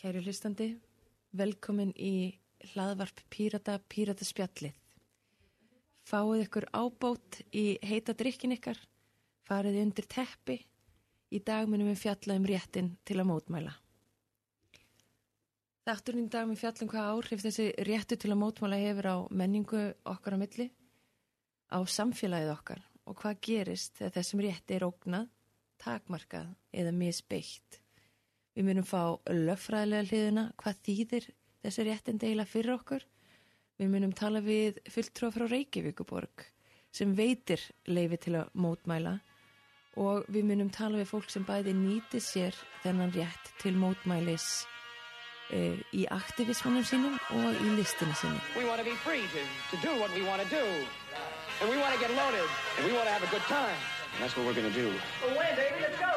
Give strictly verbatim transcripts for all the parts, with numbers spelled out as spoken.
Kæru hlustandi, velkomin í hlaðvarp Pírata, Pírataspjallið. Fáið ykkur ábót í heita drykkin ykkar, farið undir teppi. Í dag munum við fjalla um réttin til að mótmæla. Þátturinn í dag mun fjalla um hvað áhrif þessi réttur til að mótmæla hefur á menningu okkar á milli, á samfélagið okkar og hvað gerist þegar þessum rétti er ógnað, takmarkað eða misbeitt. Við munum fá lögfræðilega hliðina, hvað þýðir þessi réttindi eiginlega fyrir okkur. Við munum tala við fulltrúa frá Reykjavíkurborg sem veitir leyfi til að mótmæla og við munum tala við fólk sem bæði nýti sér þennan rétt til mótmælis uh, í aktivismunum sínum og í listinu sínum. We want to be free to, to do what we want to do. And we want to get loaded. And we want to have a good time. And that's what we're going to do. Well, when, baby, let's go!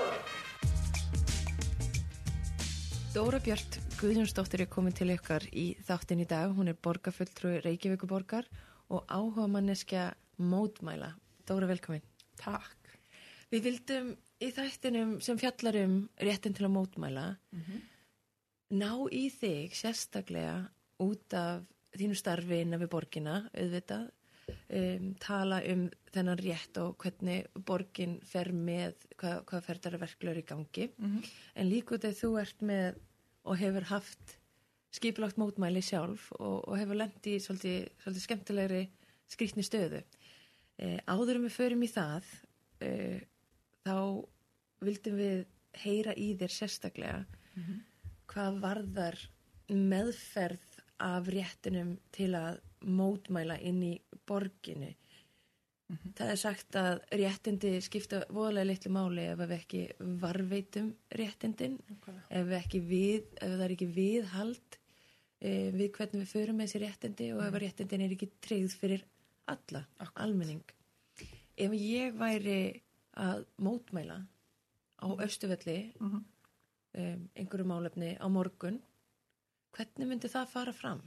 Dóra Björt Guðjónsdóttir er komin til ykkar í þáttin í dag. Hún er borgarfulltrúi Reykjavíkurborgar og áhugamanneskja mótmæla. Dóra, velkomin. Takk. Við vildum í þættinum sem fjallar um réttin til að mótmæla Mm-hmm. ná í þig sérstaklega út af þínu starfi innan við borgina, auðvitað, um, tala um þennan rétt og hvernig borgin fer með, hvað, hvað ferðar verklegur í gangi. Mm-hmm. En líka út af þú ert með og hefur haft skipulagt mótmæli sjálf og, og hefur lent í svolítið, svolítið skemmtilegri skrýtni stöðu. Eh, áður um við förum í það, eh, þá vildum við heyra í þér sérstaklega Mm-hmm. hvað varðar meðferð af réttinum til að mótmæla inn í borginni. Mm-hmm. Það er sagt að réttindi skipta voðalega litlu máli ef við ekki varveitum réttindin, Okay. ef við ekki við, ef það er ekki viðhald e, við hvernig við förum með þessi réttindi og ef réttindin er ekki tryggð fyrir alla, Akkurat. almenning. Ef ég væri að mótmæla á Austurvelli Mm-hmm. um, einhverju málefni á morgun, hvernig myndi það fara fram?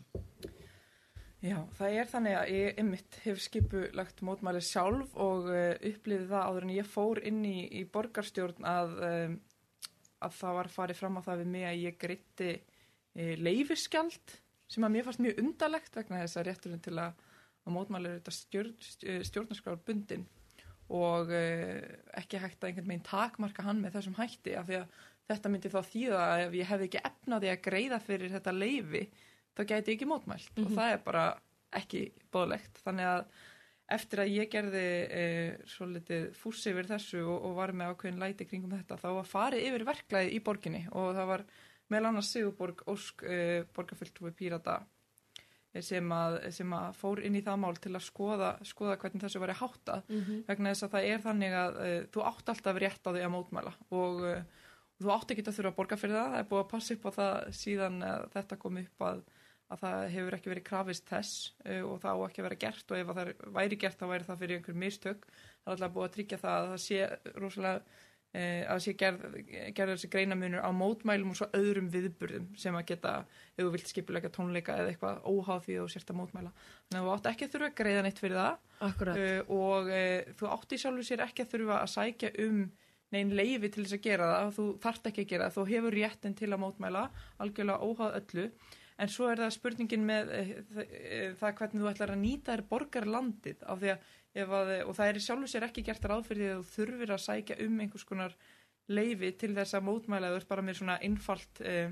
Já, það er þannig að ég einmitt hef skipulagt mótmæli sjálf og uh, upplifði það áður en ég fór inn í, í borgarstjórn að, um, að það var farið fram á það við mig að ég greiddi uh, leyfisgjald sem að mér fannst mjög undarlegt vegna þess að rétturinn til að, að mótmæli er þetta stjórn, stjórnarskrárbundin og uh, ekki hægt að einhvern veginn takmarka hann með þessum hætti af því að þetta myndi þá þýða að ef ég hefði ekki efnaði að greiða fyrir þetta leyfi þá gæti ég ekki mótmælt mm-hmm. og það er bara ekki boðlegt. Þannig að eftir að ég gerði e, svo litið fúss yfir þessu og, og var með ákveðin læti kringum þetta þá var farið yfir verklagið í borginni og það var meðal annars Sigurborg Ósk e, borgarfulltrúi Pírata e, sem, að, sem að fór inn í það mál til að skoða, skoða hvernig þessu væri háttað Mm-hmm. vegna þess að það er þannig að e, þú átt alltaf rétt á því að mótmæla og e, þú átt ekki að þurfa að borga fyrir það. Það er búið að passa upp á það síðan að þetta kom upp að, að það hefur ekki verið krafist þess uh, og það á ekki að vera gert og ef það væri gert þá væri það fyrir einhver mistök. Það er alltaf búið að tryggja það að það sé rosalega uh, að það sé gerð, gerð þessi greinamunur á mótmælum og svo öðrum viðburðum sem að geta, ef þú vilt skipuleika tónleika eða eitthvað óháð því og sért að mótmæla. Þannig að þú átt ekki að þurfa að greiða neitt fyrir það uh, og uh, þú átt í sjálfu sér ekki að þurfa að sækja um nein leyfi til þess að gera það, þú þarft ekki að gera það, þú hefur réttin til að mótmæla, algjörlega óháð öllu, en svo er það spurningin með e, það hvernig þú ætlar að nýta þér borgarlandið, af því að, ef að, og það er í sjálfu sér ekki gert ráð fyrir því að þú þurfir að sækja um einhvers konar leyfi til þess að mótmæla, þú ert bara með svona einfalt, e,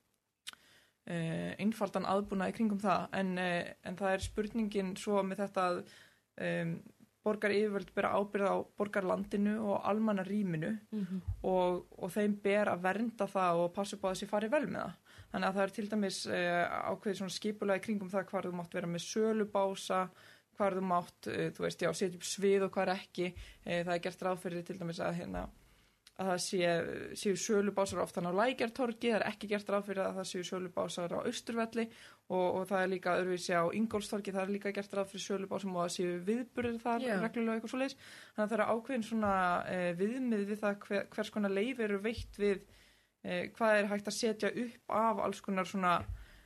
e, einfaldan aðbúnað í kringum það, en, e, en það er spurningin svo með þetta að e, borgar yfirvöld bera ábyrgð á borgarlandinu og almanna rýminu Mm-hmm. og, og þeim ber að vernda það og passa upp á þessi farið vel með það. Þannig að það er til dæmis uh, ákveðið svona skipulega kringum það hvar þú mátt vera með sölubása, hvar þú mátt, uh, þú veist, já, setja upp svið og hvar ekki. Uh, það er gert ráð fyrir til dæmis að hérna að það sé, séu sölubásar oftan á Lækjartorgi, það er ekki gert ráð fyrir að það séu sölubásar á Austurvelli og, og það er líka öðruvísi á Ingólfstorgi, það er líka gert ráð fyrir sölubásum og það séu viðburðir þar Já. reglulega eitthvað svoleiðis. Þannig að það er ákveðin svona eh, viðmið við það hver, hvers konar leyfi eru veitt við eh, hvað er hægt að setja upp af alls konar svona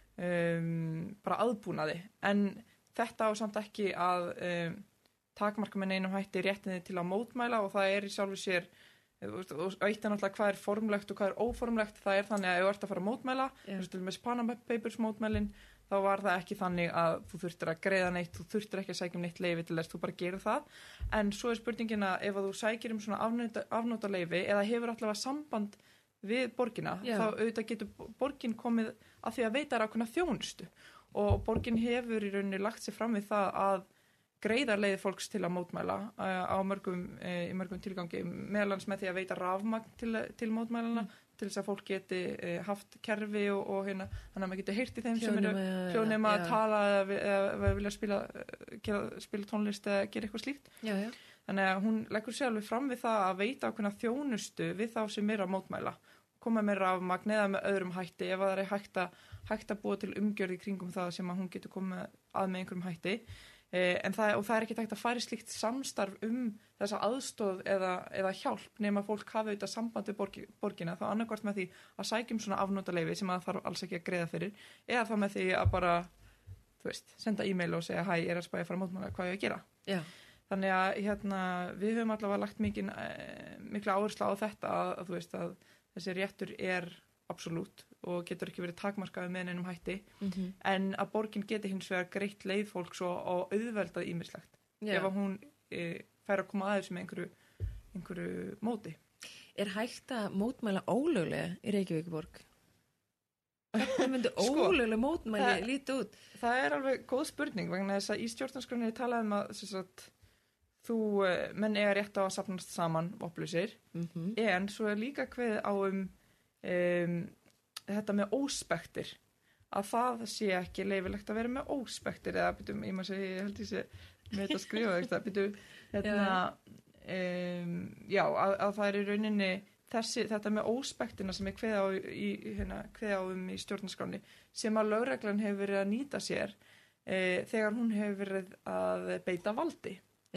um, bara aðbúnaði. En þetta á samt ekki að um, takmarka með neinum hætti réttinni til að mótmæla og það er í sjálfu sér og eitt er náttúrulega hvað er formlegt og hvað er óformlegt, það er þannig að ef þú ert að fara að mótmæla, þú veist, með Panama Papers mótmælin, þá var það ekki þannig að þú þurftir að greiða neitt, þú þurftir ekki að sækja um neitt leyfi til þess, þú bara gerir það, en svo er spurningin að ef að þú sækir um svona afnota, afnota leyfi eða hefur allavega samband við borgina, Já. Þá auðvitað getur borgin komið að því að veita þér ákveðna þjónustu og borgin hefur í rauninni lagt sér fram við það að greiða leiði fólks til að mótmæla á mörgum, í mörgum tilgangi, meðalans með því að veita rafmagn til, til mótmælana, mm. til þess að fólk geti haft kerfi og, og hérna, þannig að maður geti heyrt í þeim Hljónema, sem eru hljónema að tala eða, eða vilja spila, gera, spila tónlist eða gera eitthvað slíkt. Já, já. Þannig að hún leggur sér alveg fram við það að veita ákveðna þjónustu við þá sem er að mótmæla, koma með rafmagn eða með öðrum hætti ef það er hægt að, hægt að búa til umgjörð í kringum það sem að hún getur komið að með einhverjum hætti. Eh, en það, og það er ekki hægt að fara í slíkt samstarf um þessa aðstoð eða, eða hjálp nema fólk hafi auðvitað samband við borgi, borgina þá annarkvort með því að sækjum svona afnotaleyfi sem að þarf alls ekki að greiða fyrir eða þá með því að bara þú veist, senda e-mail og segja hæ, ég er að spæja að fara að mótmæla, hvað ég að gera Já. Þannig að hérna, við höfum allavega lagt mikil, mikla áherslu á þetta að, að þú veist að þessi réttur er absolutt og getur ekki verið takmarkaði með neinum hætti mm-hmm. en að borgin geti hins vegar greitt leið fólks og, og auðveldað ýmislegt yeah. ef að hún e, fær að koma aðeins með einhverju, einhverju móti. Er hægt að mótmæla ólöglega í Reykjavíkurborg? Hvernig myndi ólöglega mótmæli sko, líti út? Það er alveg góð spurning vegna þess að í stjórnarskránni talaði um að sagt, þú menn eiga rétt á að safnast saman vopnlausir mm-hmm. en svo er líka kveðið á um Um, þetta með óspektir að það sé ekki leifilegt að vera með óspektir eða byrjum, ég maður segi, ég held ég sé með þetta skrifa þetta, byrjum hérna, um, já, að, að það er í rauninni þessi, þetta með óspektina sem er kveða á, í, hérna, kveða á um í stjórnarskráni sem að lögreglan hefur verið að nýta sér e, þegar hún hefur verið að beita valdi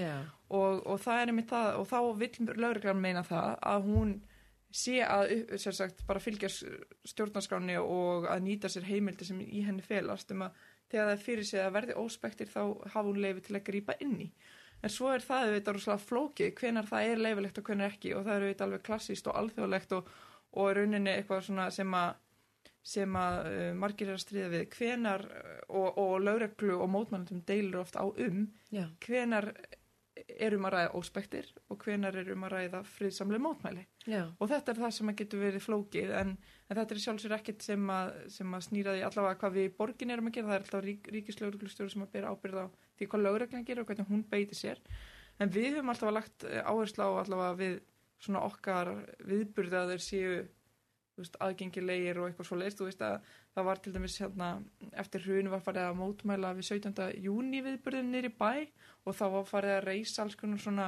og, og það er einmitt það og þá vill lögreglan meina það að hún sé að sér sagt, bara fylgja stjórnarskráni og að nýta sér heimildi sem í henni felast um að þegar það er fyrir sig að verði óspektir þá hafa hún leyfi til að grípa inn í. En svo er það auðvitað rosalega flókið hvenær það er leyfilegt og hvenær ekki og það er auðvitað alveg klassískt og alþjóðlegt og, og rauninni eitthvað svona sem að, sem að uh, margir er að stríða við hvenær og, og lögreglu og mótmælendum deilur oft á um Já. Hvenær er um að ræða óspektir og hvenar er um að ræða friðsamleg mótmæli Já. Og þetta er það sem að getur verið flókið en, en þetta er sjálfsögur ekkert sem að, sem að snýra því allavega hvað við borgin erum að gera það er alltaf rík, ríkislögreglustjóri sem að bera ábyrgð á því hvað lögreglan gerir og hvernig hún beiti sér en við höfum alltaf lagt áherslu á allavega við svona okkar viðburði að þeir séu þú veist, aðgengilegir og eitthvað svo leist þú veist að það var til dæmis hérna eftir hrun var farið að mótmæla við sautjánda júní viðburðin niður í bæ og þá var farið að reisa alls konar svona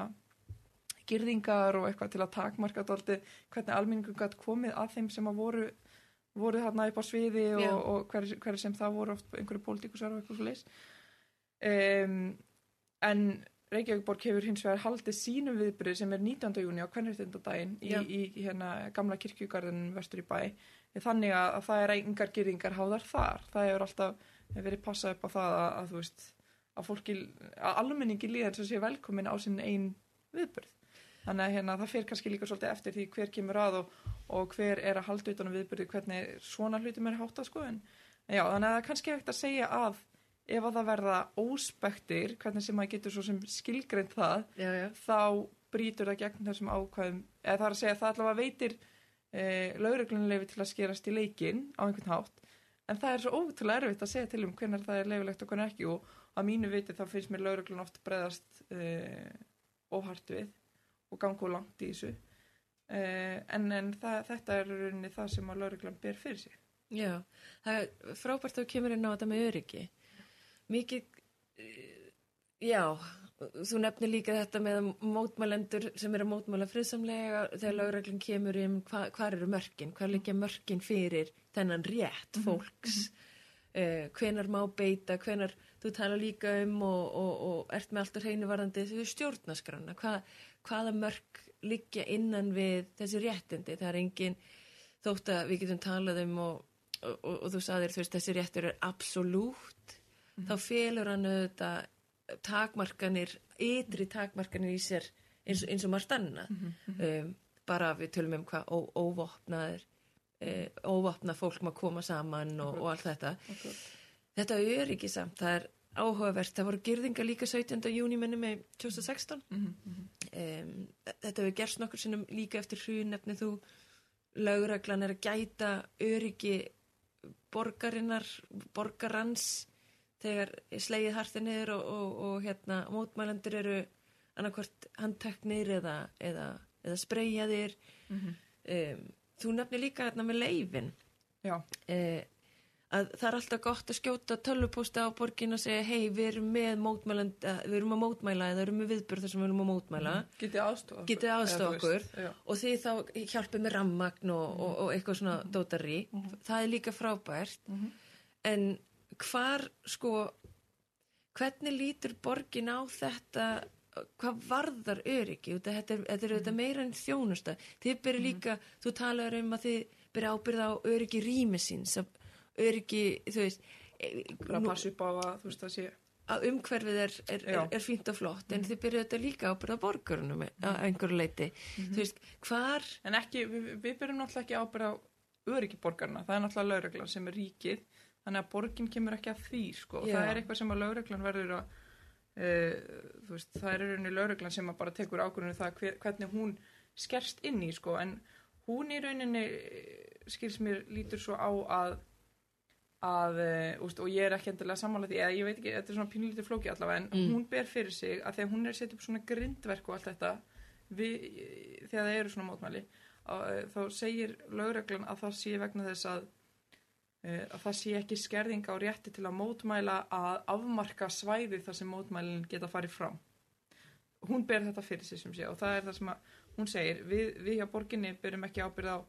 girðingar og eitthvað til að takmarka dálítið hvernig almenningur gat komið að þeim sem að voru voru þarna upp á sviði og, yeah. og hver, hver sem það voru oft einhverju pólitíkusar og eitthvað svo leist um, en Reykjavíkborg hefur hins vegar haldið sínum viðburði sem er nítjánda júní á kvenréttindadaginn í, yeah. í, í hérna gamla kirkjugarðin vestur í bæ þannig að, að það er engar girðingar háðar þar það hefur alltaf verið passað upp á það að, að þú veist að fólki, að almenningi líðan sem sé velkomin á sinn ein viðburð þannig að hérna, það fer kannski líka svolítið eftir því hver kemur að og, og hver er að halda utan um viðburði hvernig svona hlutum er háttað sko en já, þannig að það er kannski hægt að segja að ef að það verða óspektir hvernig sem maður getur svo sem skilgreint það já, já. Þá brýtur það gegn þessum ákvæðum eða það er að segja að það allavega veitir e, lögreglunarleyfi til að skerast í leikinn á einhvern hátt en það er svo ótrúlega erfitt að segja til um hvenær það er leyfilegt og hvenær ekki og að mínu viti þá finnst mér lögreglun oft bregðast e, óhart við og ganga og langt í þessu e, en, en það, þetta er rauninni það sem að lögreglan ber fyrir sig. Já, það er frábært að þú kemur inn á þetta með öryggi mikið, já þú nefnir líka þetta með mótmælendur sem eru að mótmæla friðsamlega þegar lögreglun kemur um hvað hva eru mörkin, hvað liggja mörkin fyrir þennan rétt fólks mm-hmm. uh, hvenar má beita hvenar, þú tala líka um og, og, og ert með alltaf hreinu varðandi þessu stjórnarskrána, hvað, hvaða mörk liggja innan við þessi réttindi, það er engin þótt að við getum talað um og, og, og, og þú sagðir þú veist þessi réttur er absolutt Mm-hmm. þá felur hann auðvitað takmarkanir, ytri takmarkanir í sér eins, eins og margt annað mm-hmm. um, bara við tölum um hvað ó, óvopnaðir eh, óvopnað fólk má koma saman og, og allt þetta okay. Þetta öryggi samt, það er áhugavert, það voru girðingar líka sautjánda júní minni með tvö þúsund og sextán mm -hmm. um, þetta hefur gerst nokkur sinnum líka eftir hrun nefnir þú lögreglan er að gæta öryggi borgarinnar borgarans þegar slegið hartið niður og, og, og hérna mótmælendur eru annarkvort handteknir eða, eða, eða spreyjaðir mm -hmm. um, þú nefnir líka hérna með leifin Já uh, að það er alltaf gott að skjóta tölvupósta á borgin og segja hei við erum með mótmælenda við erum að mótmæla eða erum við viðburð þar sem við erum að mótmæla mm -hmm. Getið aðstofa Getið aðstofa okkur veist, og þið þá hjálpið með rammagn og, mm -hmm. og, og eitthvað svona mm -hmm. dótari mm -hmm. það er líka frábært mm -hmm. en hvar sko hvernig lítur borgin á þetta hvað varðar öryggi þetta er, þetta er mm -hmm. meira en þjónusta þið byrju líka, mm -hmm. þú talar um að þið byrju ábyrða á öryggi rýmisins að öryggi, þú veist bara að passa upp á að þú veist að sé að umhverfið er, er, er, er fínt og flott en mm -hmm. þið byrju þetta líka ábyrða borgarunum mm -hmm. á einhverju leiti mm -hmm. þú veist, hvar en ekki, við, við byrjum náttúrulega ekki ábyrða á öryggi borgarna, það er náttúrulega lögreglan sem er ríkið, þannig að borgin kemur ekki að því, sko, og það er eitthvað sem að lögreglan verður að uh, þú veist, það er í rauninni lögreglan sem að bara tekur ákvörðunum það hver, hvernig hún skerst inn í, sko, en hún í rauninni skils mér lítur svo á að að, úst, og ég er ekki endilega sammála því, eða ég veit ekki, þetta er svona pínlítið flóki allavega, en mm. hún ber fyrir sig að þegar hún er að setja upp svona grindverk og allt þetta við, þegar það eru svona mótmæli að, þá segir lögreglan að það sé vegna þess að að það sé ekki skerðing á rétti til að mótmæla að afmarka svæði þar sem mótmælin geta farið fram. Hún ber þetta fyrir sig sem sé og það er það sem að hún segir, við, við hjá borginni berum ekki ábyrgð á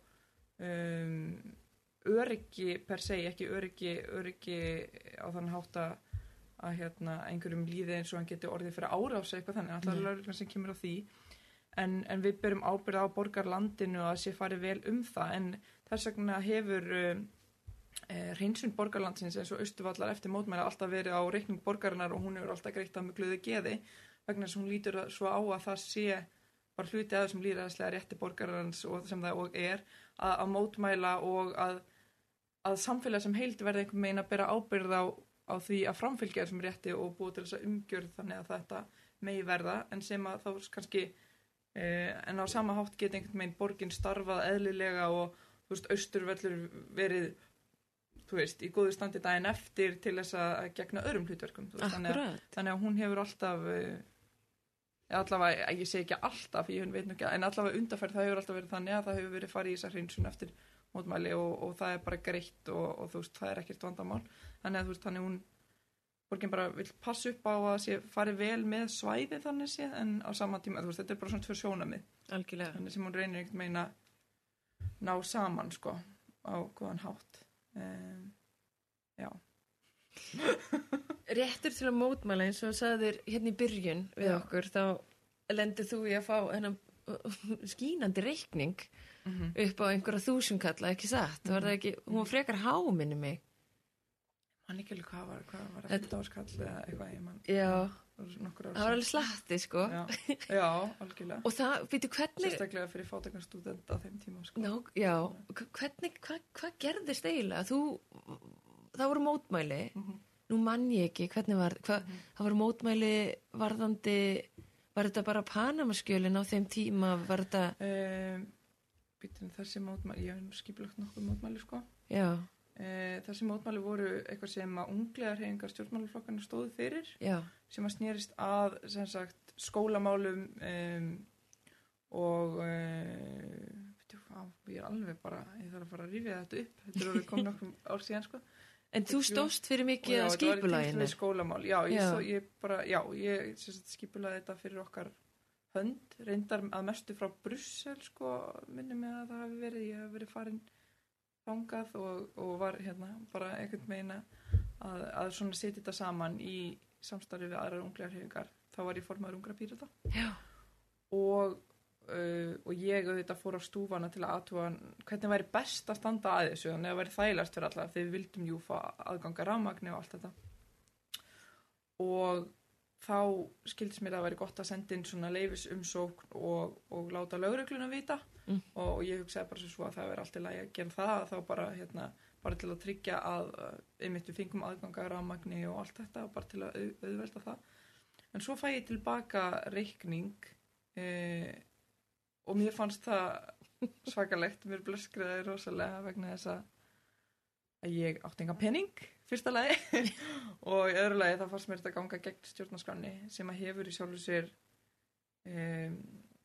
um, öryggi per se, ekki öryggi, öryggi á þann hátt að hérna, einhverjum líði eins og hann geti orðið fyrir árás eitthvað þannig, alltaf mm. lögreglan sem kemur á því en, en við berum ábyrgð á borgarlandinu og að sé farið vel um það en þess vegna hefur um, eh, hreinsun borgarlandsins eins og Austurvallar eftir mótmæla alltaf verið á reikning borgarinnar og hún hefur alltaf greitt að með glöðu geði vegna þess að hún lítur svo á að það sé bara hluti að þessum lýðræðislega rétti borgarans og sem það og er að, að mótmæla og að að samfélag sem heild verði einhvern veginn að bera ábyrgð á, á því að framfylgja þessum rétti og búið til þess að umgjörð þannig að þetta megi verða en sem að þá kannski eh, en á sama hátt geti einhvern veginn borgin starfað eðlilega og þú veist, Austurvöllur verið þú veist, í góðu standi daginn eftir til þess að gegna öðrum hlutverkum veist, þannig, að, þannig að hún hefur alltaf eh, allavega, ég segi ekki alltaf ég veit nú ekki, en allavega undanferð það hefur alltaf verið þannig að það hefur verið farið í þessa hreinsun eftir mótmæli og, og það er bara greitt og, og þú veist, það er ekkert vandamál þannig að þú veist, þannig hún borgin bara vil passa upp á að sé farið vel með svæði þannig sé en á sama tíma, þú veist, þetta er bara svona tvö sjónamið algjörlega þannig sem hún reynir einhvern veginn að ná saman, sko á góðan hátt um, já Réttur til að mótmæla eins og sagðir hérna í byrjun við já. Okkur þá lendir þú í að fá hennan skínandi reikning mm-hmm. upp á einhverja þúsundkalla, ekki satt mm-hmm. var það ekki, hún var frekar háminni mig mann ekki alveg hvað var hvað var það fimmtánskall eða eitthvað ég mann já, það var alveg slatti sko já, já algjörlega og það, veitu hvernig sérstaklega fyrir fátækastúdent á þeim tíma sko. Ná, já, hvernig, hvað hva gerðist eiginlega þú, það voru mótmæli mm-hmm. nú mann ég ekki, hvernig var hva, mm-hmm. það voru mótmæli varðandi var þetta bara Panamaskjölin á þeim tíma var þetta um, býtum þessi mótmæli ég hef skipulagt nokkuð mótmæli sko já e, þessi mótmæli voru eitthvað sem að unglegarhreyfingar stjórnmálaflokkarnir stóðu fyrir já. Sem að snerist að sem sagt skólamálum um, og um, veitu, á, ég er alveg bara ég þarf að fara að rifja þetta upp þetta eru komið nokkur ár síðan sko En þú stóðst fyrir mikið að skipulaginu? Skólamál, já, ég, já. Svo, ég bara, já, ég skipulaði þetta fyrir okkar hönd, reyndar að mestu frá Brussel, sko, minni mig að það hafi verið, ég hafi verið farin þangað og, og var hérna bara einhvern veginn að, að svona setja þetta saman í samstarfi við aðrar unglegarhreyfingar, þá var ég formaður ungra Pírata. Já. Og Uh, og ég auðvitað fór á stúfana til að athuga hvernig væri best að standa að þessu þannig að það væri þægilegast fyrir alla þegar við vildum jú fá aðganga rafmagni og allt þetta og þá skildist mér að það væri gott að senda inn svona leyfisumsókn og, og láta lögregluna vita mm. og ég hugsaði bara svo að það væri alltaf lægi að gera það þá bara, hérna, bara til að tryggja að einmitt við fengum aðganga rafmagni og allt þetta og bara til að au, auðvelda það. En svo fæ ég tilbaka reikning eh, og mér fannst það svakalegt, mér blöskriði rosalega vegna þess að ég átti engan pening, fyrsta lagi og í öðru lagi það fannst mér þetta ganga gegn stjórnarskránni sem að hefur í sjálfu sér um,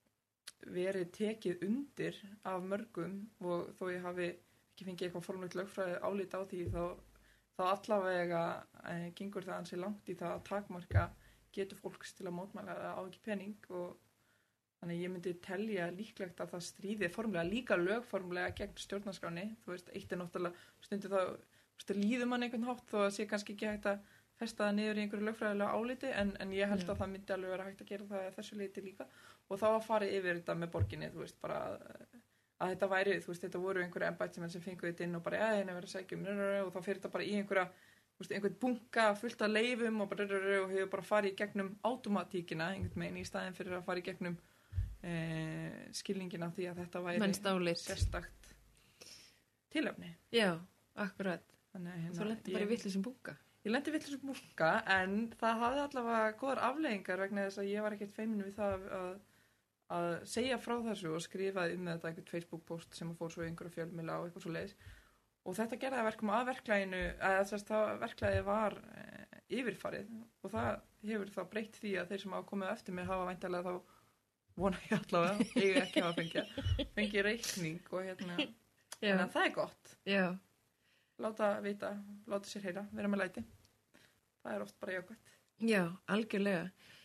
verið tekið undir af mörgum og þó ég hafi ekki fengið eitthvað formlegt lögfræði álit á því þá, þá allavega eh, gengur það ansi langt í það að takmarka getur fólks til að mótmæla á ekki pening og þannig ég myndi telja líklegt að það stríði formlega líka lögformlega gegn stjórnarskránni. Þú veist, eitt er náttúrulega stundu þá veist, líður mann einhvern hátt þó að sé kannski ekki hægt að festa það niður í einhverju lögfræðilega áliti en, en ég held Já. Að það myndi alveg vera hægt að gera það þessu leiti líka og þá að fara yfir þetta með borginni, þú veist, bara að, að þetta væri, þú veist, þetta voru einhverju embættismenn sem fengu þetta inn og bara, ja, hérna verið að sækja um og þá fyrir þetta bara í einhverja, þú veist, einhvern bunka fullt af leifum og bara og hefur bara farið í gegnum automatíkina einhvern veginn í staðin fyrir að fara í gegnum Eh, skilningin af því að þetta væri sérstakt tilefni. Já, akkurat. Þannig að hérna, þú lendi bara í vitlausum bunka. Ég lendi í vitlausum bunka en það hafði allavega góðar afleiðingar vegna þess að ég var ekkert feimin við það að, að segja frá þessu og skrifaði um þetta einhvern Facebook post sem fór svo einhverju fjölmiðla og eitthvað svo leiðis og þetta gerði að verkum að verklaginu að þess að verklagið var eh, yfirfarið og það hefur þá breytt því að þeir sem hafa komið eftir mig hafa væntanlega þá vona ég allavega, ég ekki hafa fengið fengið reikning og hérna þannig að það er gott Já. Láta vita, láta sér heyra vera með læti, það er oft bara jákvæmt. Já, algjörlega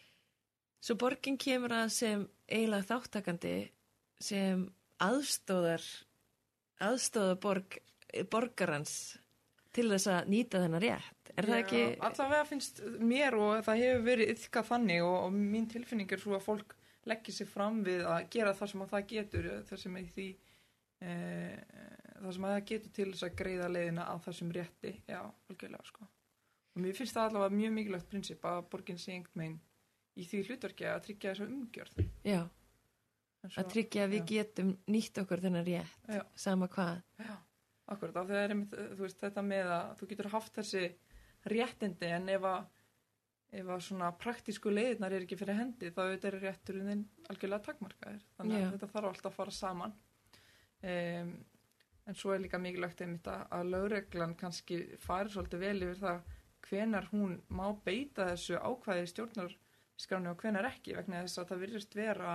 svo borgin kemur að sem eiginlega þáttakandi sem aðstóðar aðstóðar borg, borgarans til þess að nýta þennan rétt er Já, það ekki? Allavega finnst mér og það hefur verið yfka þannig og, og mín tilfinning er svo að fólk leggja sig fram við að gera það sem að það getur það sem, því, e, það, sem að það getur til þess að greiða leiðina að þessum rétti já, algjörlega sko og mér finnst það allavega mjög mikilvægt prinsip að borgin sé einhvern veginn í því hlutverki að tryggja þessu umgjörð já, svo, að tryggja að við já. Getum nýtt okkur þennan rétt já. Sama hvað já, akkurat, af því það er einmitt, þú veist, þetta með að þú getur haft þessi réttindi en ef að ef að svona praktísku leiðirnar er ekki fyrir hendi þá er rétturinn þinn algjörlega takmarkaðir þannig að Já. Þetta þarf alltaf að fara saman um, en svo er líka mikilvægt einmitt að, að lögreglan kannski fari svolítið vel yfir það hvenar hún má beita þessu ákvæði stjórnarskráni og hvenar ekki vegna þess að það virðist vera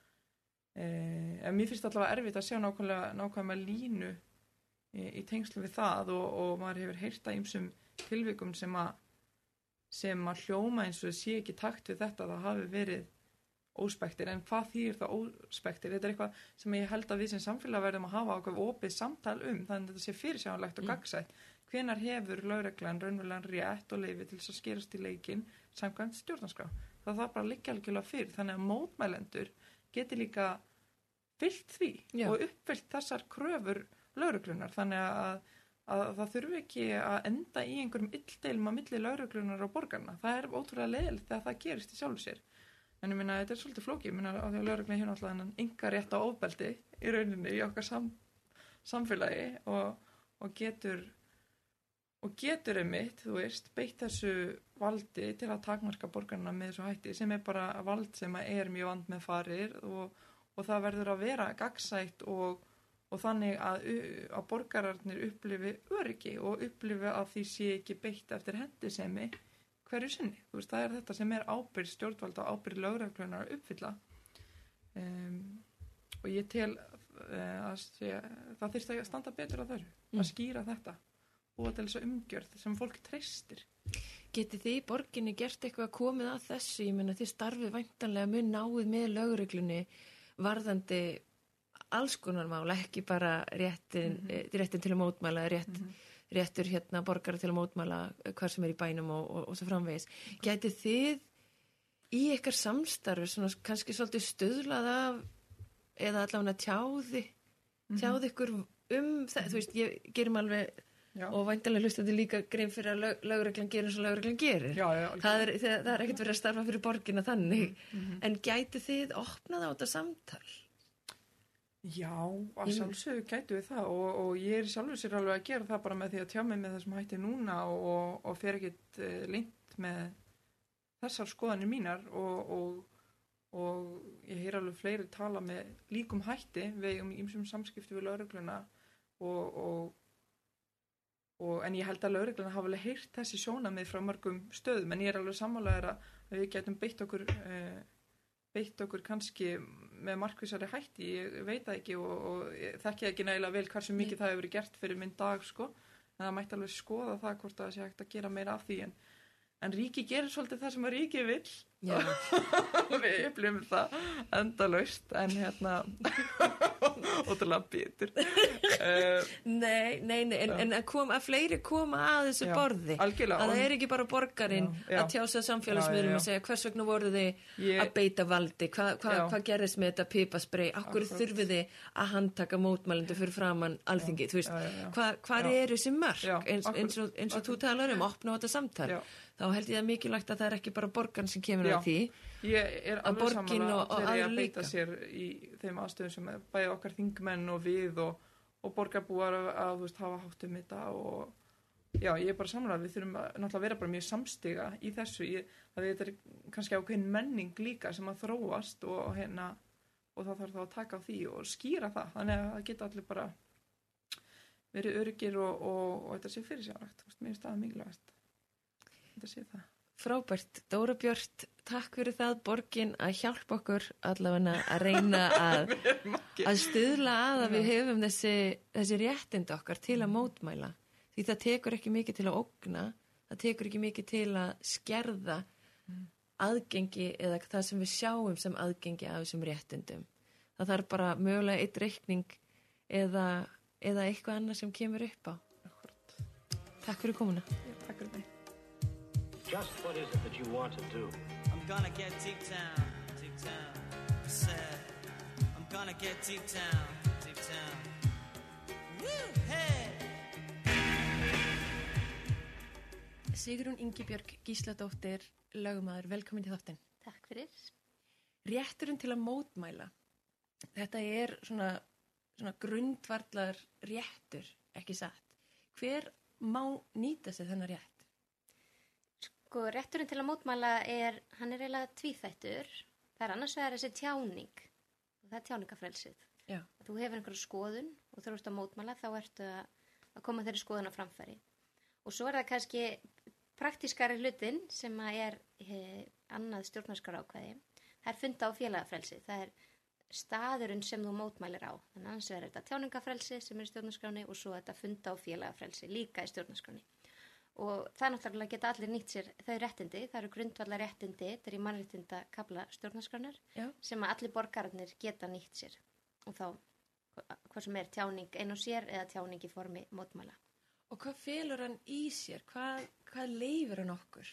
um, mér finnst allavega erfitt að sjá nákvæmlega, nákvæmlega línu í, í tengslu við það og, og maður hefur heyrt að ýmsum tilvikum sem að sem að hljóma eins og sé ekki takt við þetta það hafi verið óspektir en hvað þýðir það óspektir þetta er eitthvað sem ég held að við sem samfélag verðum að hafa ákveð opið samtal um þannig að þetta sé fyrirsjáanlegt og gagnsætt hvenær hefur lögreglan raunverulegan rétt og leyfi til þess að skerast í leikinn samkvæmt stjórnarskrá það þarf bara að liggja algjörlega fyrir þannig að mótmælendur geti líka fyllt því Já. Og uppfyllt þessar kröfur lögreglunar þannig að að það þurfi ekki að enda í einhverjum illdeilum á milli lögreglunar og borgarna. Það er ótrúlega leiðilegt þegar það gerist í sjálfu sér. En ég minna, þetta er svolítið flókið. Ég minna, að því að lögreglun hefur náttúrulega þennan enga rétt á ofbeldi í rauninni í okkar sam, samfélagi og, og getur og getur einmitt, þú veist, beitt þessu valdi til að takmarka borgarna með þessu hætti sem er bara vald sem er mjög vand með farir og, og það verður að vera gagnsætt og og þannig að, að borgararnir upplifi öryggi og upplifi að því sé ekki beitt eftir hendisemi hverju sinni. Þú veist, það er þetta sem er ábyrgð stjórnvalda og ábyrgð lögreglunar að uppfylla. Um, og ég tel uh, að sé, það þyrst að standa betur á þessu, mm. að skýra þetta og til þess að umgjörð sem fólk treystir. Getið þið í borginni gert eitthvað komið að þessu? Ég meina þið starfið væntanlega mun náið með lögreglunni varðandi alls konar mál, ekki bara réttin, mm-hmm. réttin til að mótmæla, rétt, mm-hmm. réttur hérna borgara til að mótmæla hver sem er í bænum og, og, og svo framvegis. Gætið þið í ykkar samstarfi svona kannski svolítið stuðlað af eða allavega tjáði, tjáði ykkur um það, þú veist, ég gerum alveg Já. og væntanlega hlustandi líka grein fyrir að lög, lögreglan gerir eins og lögreglan gerir. Já, já, það, er, það, það er ekkert verið að starfa fyrir borgina þannig. Mhm. En gætu þið opnað á þetta samtal? Já, að sjálfsögðu gætu við það og, og ég er sjálfur sér alveg að gera það bara með því að tjá mig með þessum hætti núna og, og fer ekkit uh, lengt með þessar skoðanir mínar og, og, og ég heyr alveg fleiri tala með líkum hætti við um ýmsum samskipti við lögregluna og, og, og en ég held að lögregluna hafa alveg heyrt þessi sjónarmið frá mörgum stöðum en ég er alveg sammálaður að við getum beitt okkur uh, beitt okkur kannski með markvissari hætti, ég veit það ekki og, og ég þekki ekki nægilega vel hversu mikið Nei. Það hefur verið gert fyrir minn dag sko, en það mætti alveg skoða það hvort það sé hægt að gera meira af því en, en ríki gerir svolítið það sem að ríki vill og við upplifum það endalaust en hérna ótrúlega bitur uh, Nei, nei, nei en, en að, kom, að fleiri koma að þessu já, borði algjörlega, að það er ekki bara borgarinn já, já. að tjása samfélagsmiðlum og segja hvers vegna voru þið ég, að beita valdi hvað hva, hva gerðist með þetta pipaspray okkur þurfið þið að handtaka mótmælendur fyrir framann alþingi þú veist, hvað hva eru þessi mörk já, eins, eins og, eins og þú talar um opna á þetta samtal já. Þá held ég að mikilvægt að það er ekki bara borgarn sem kemur Já, að því ég er alveg samanlega þegar ég að beita líka. sér í þeim aðstöðum sem bæði okkar þingmenn og við og, og borgarbúar að, að þú veist, hafa hátt um þetta og já, ég er bara samanlega við þurfum að náttúrulega vera bara mjög samstiga í þessu ég, að þetta er kannski ákveðin menning líka sem að þróast og, hérna, og það þarf þá að taka á því og skýra það, þannig að það geta allir bara verið öryggir og, og, og þetta sé fyrir sjálfrægt, mér er staðið mikilvægast Frábært, Dóra Björt takk fyrir það borgin að hjálpa okkur allavega að reyna að, að stuðla að að við hefum þessi, þessi réttind okkar til að mótmæla því það tekur ekki mikið til að ógna það tekur ekki mikið til að skerða aðgengi eða það sem við sjáum sem aðgengi af þessum réttindum það þarf bara mögulega eitt reikning eða, eða eitthvað annað sem kemur upp á Takk fyrir komuna Já, Takk fyrir mig Just what is it that you want to do? I'm gonna get deep down, deep down, said I'm gonna get deep down, deep down Woo, hey Sigrún Ingibjörg Gísladóttir lögmaður, velkomin til þáttinn Takk fyrir Rétturinn til að mótmæla Þetta er svona, svona grundvallar réttur, ekki satt Hver má nýta sér þennan rétt? Sko, rétturinn til að mótmæla er, hann er eiginlega tvíþættur. Það er annars vegar þessi tjáning. Það er tjáningafrelsið. Já. Þú hefur einhverju skoðun og þú ert að mótmæla, þá ertu að, að koma þeirri skoðun á framfæri. Og svo er það kannski praktískari hlutin sem að er eh, annað stjórnarskarákvæði. Það er funda á félagafrelsið. Það er staðurinn sem þú mótmælir á. Þannig að annars vegar er þetta tjáningafrelsið sem er í stjórnarskráni og svo þetta funda á félagafrelsið líka í stjórnarskráni. Og það er náttúrulega geta allir nýtt sér þau réttindi, það eru grundvallar réttindi, þetta er í mannréttinda kafla stjórnarskránar sem að allir borgararnir geta nýtt sér og þá hvað sem er tjáning ein og sér eða tjáning í formi mótmæla. Og hvað felur hann í sér? Hvað, hvað leifir hann okkur?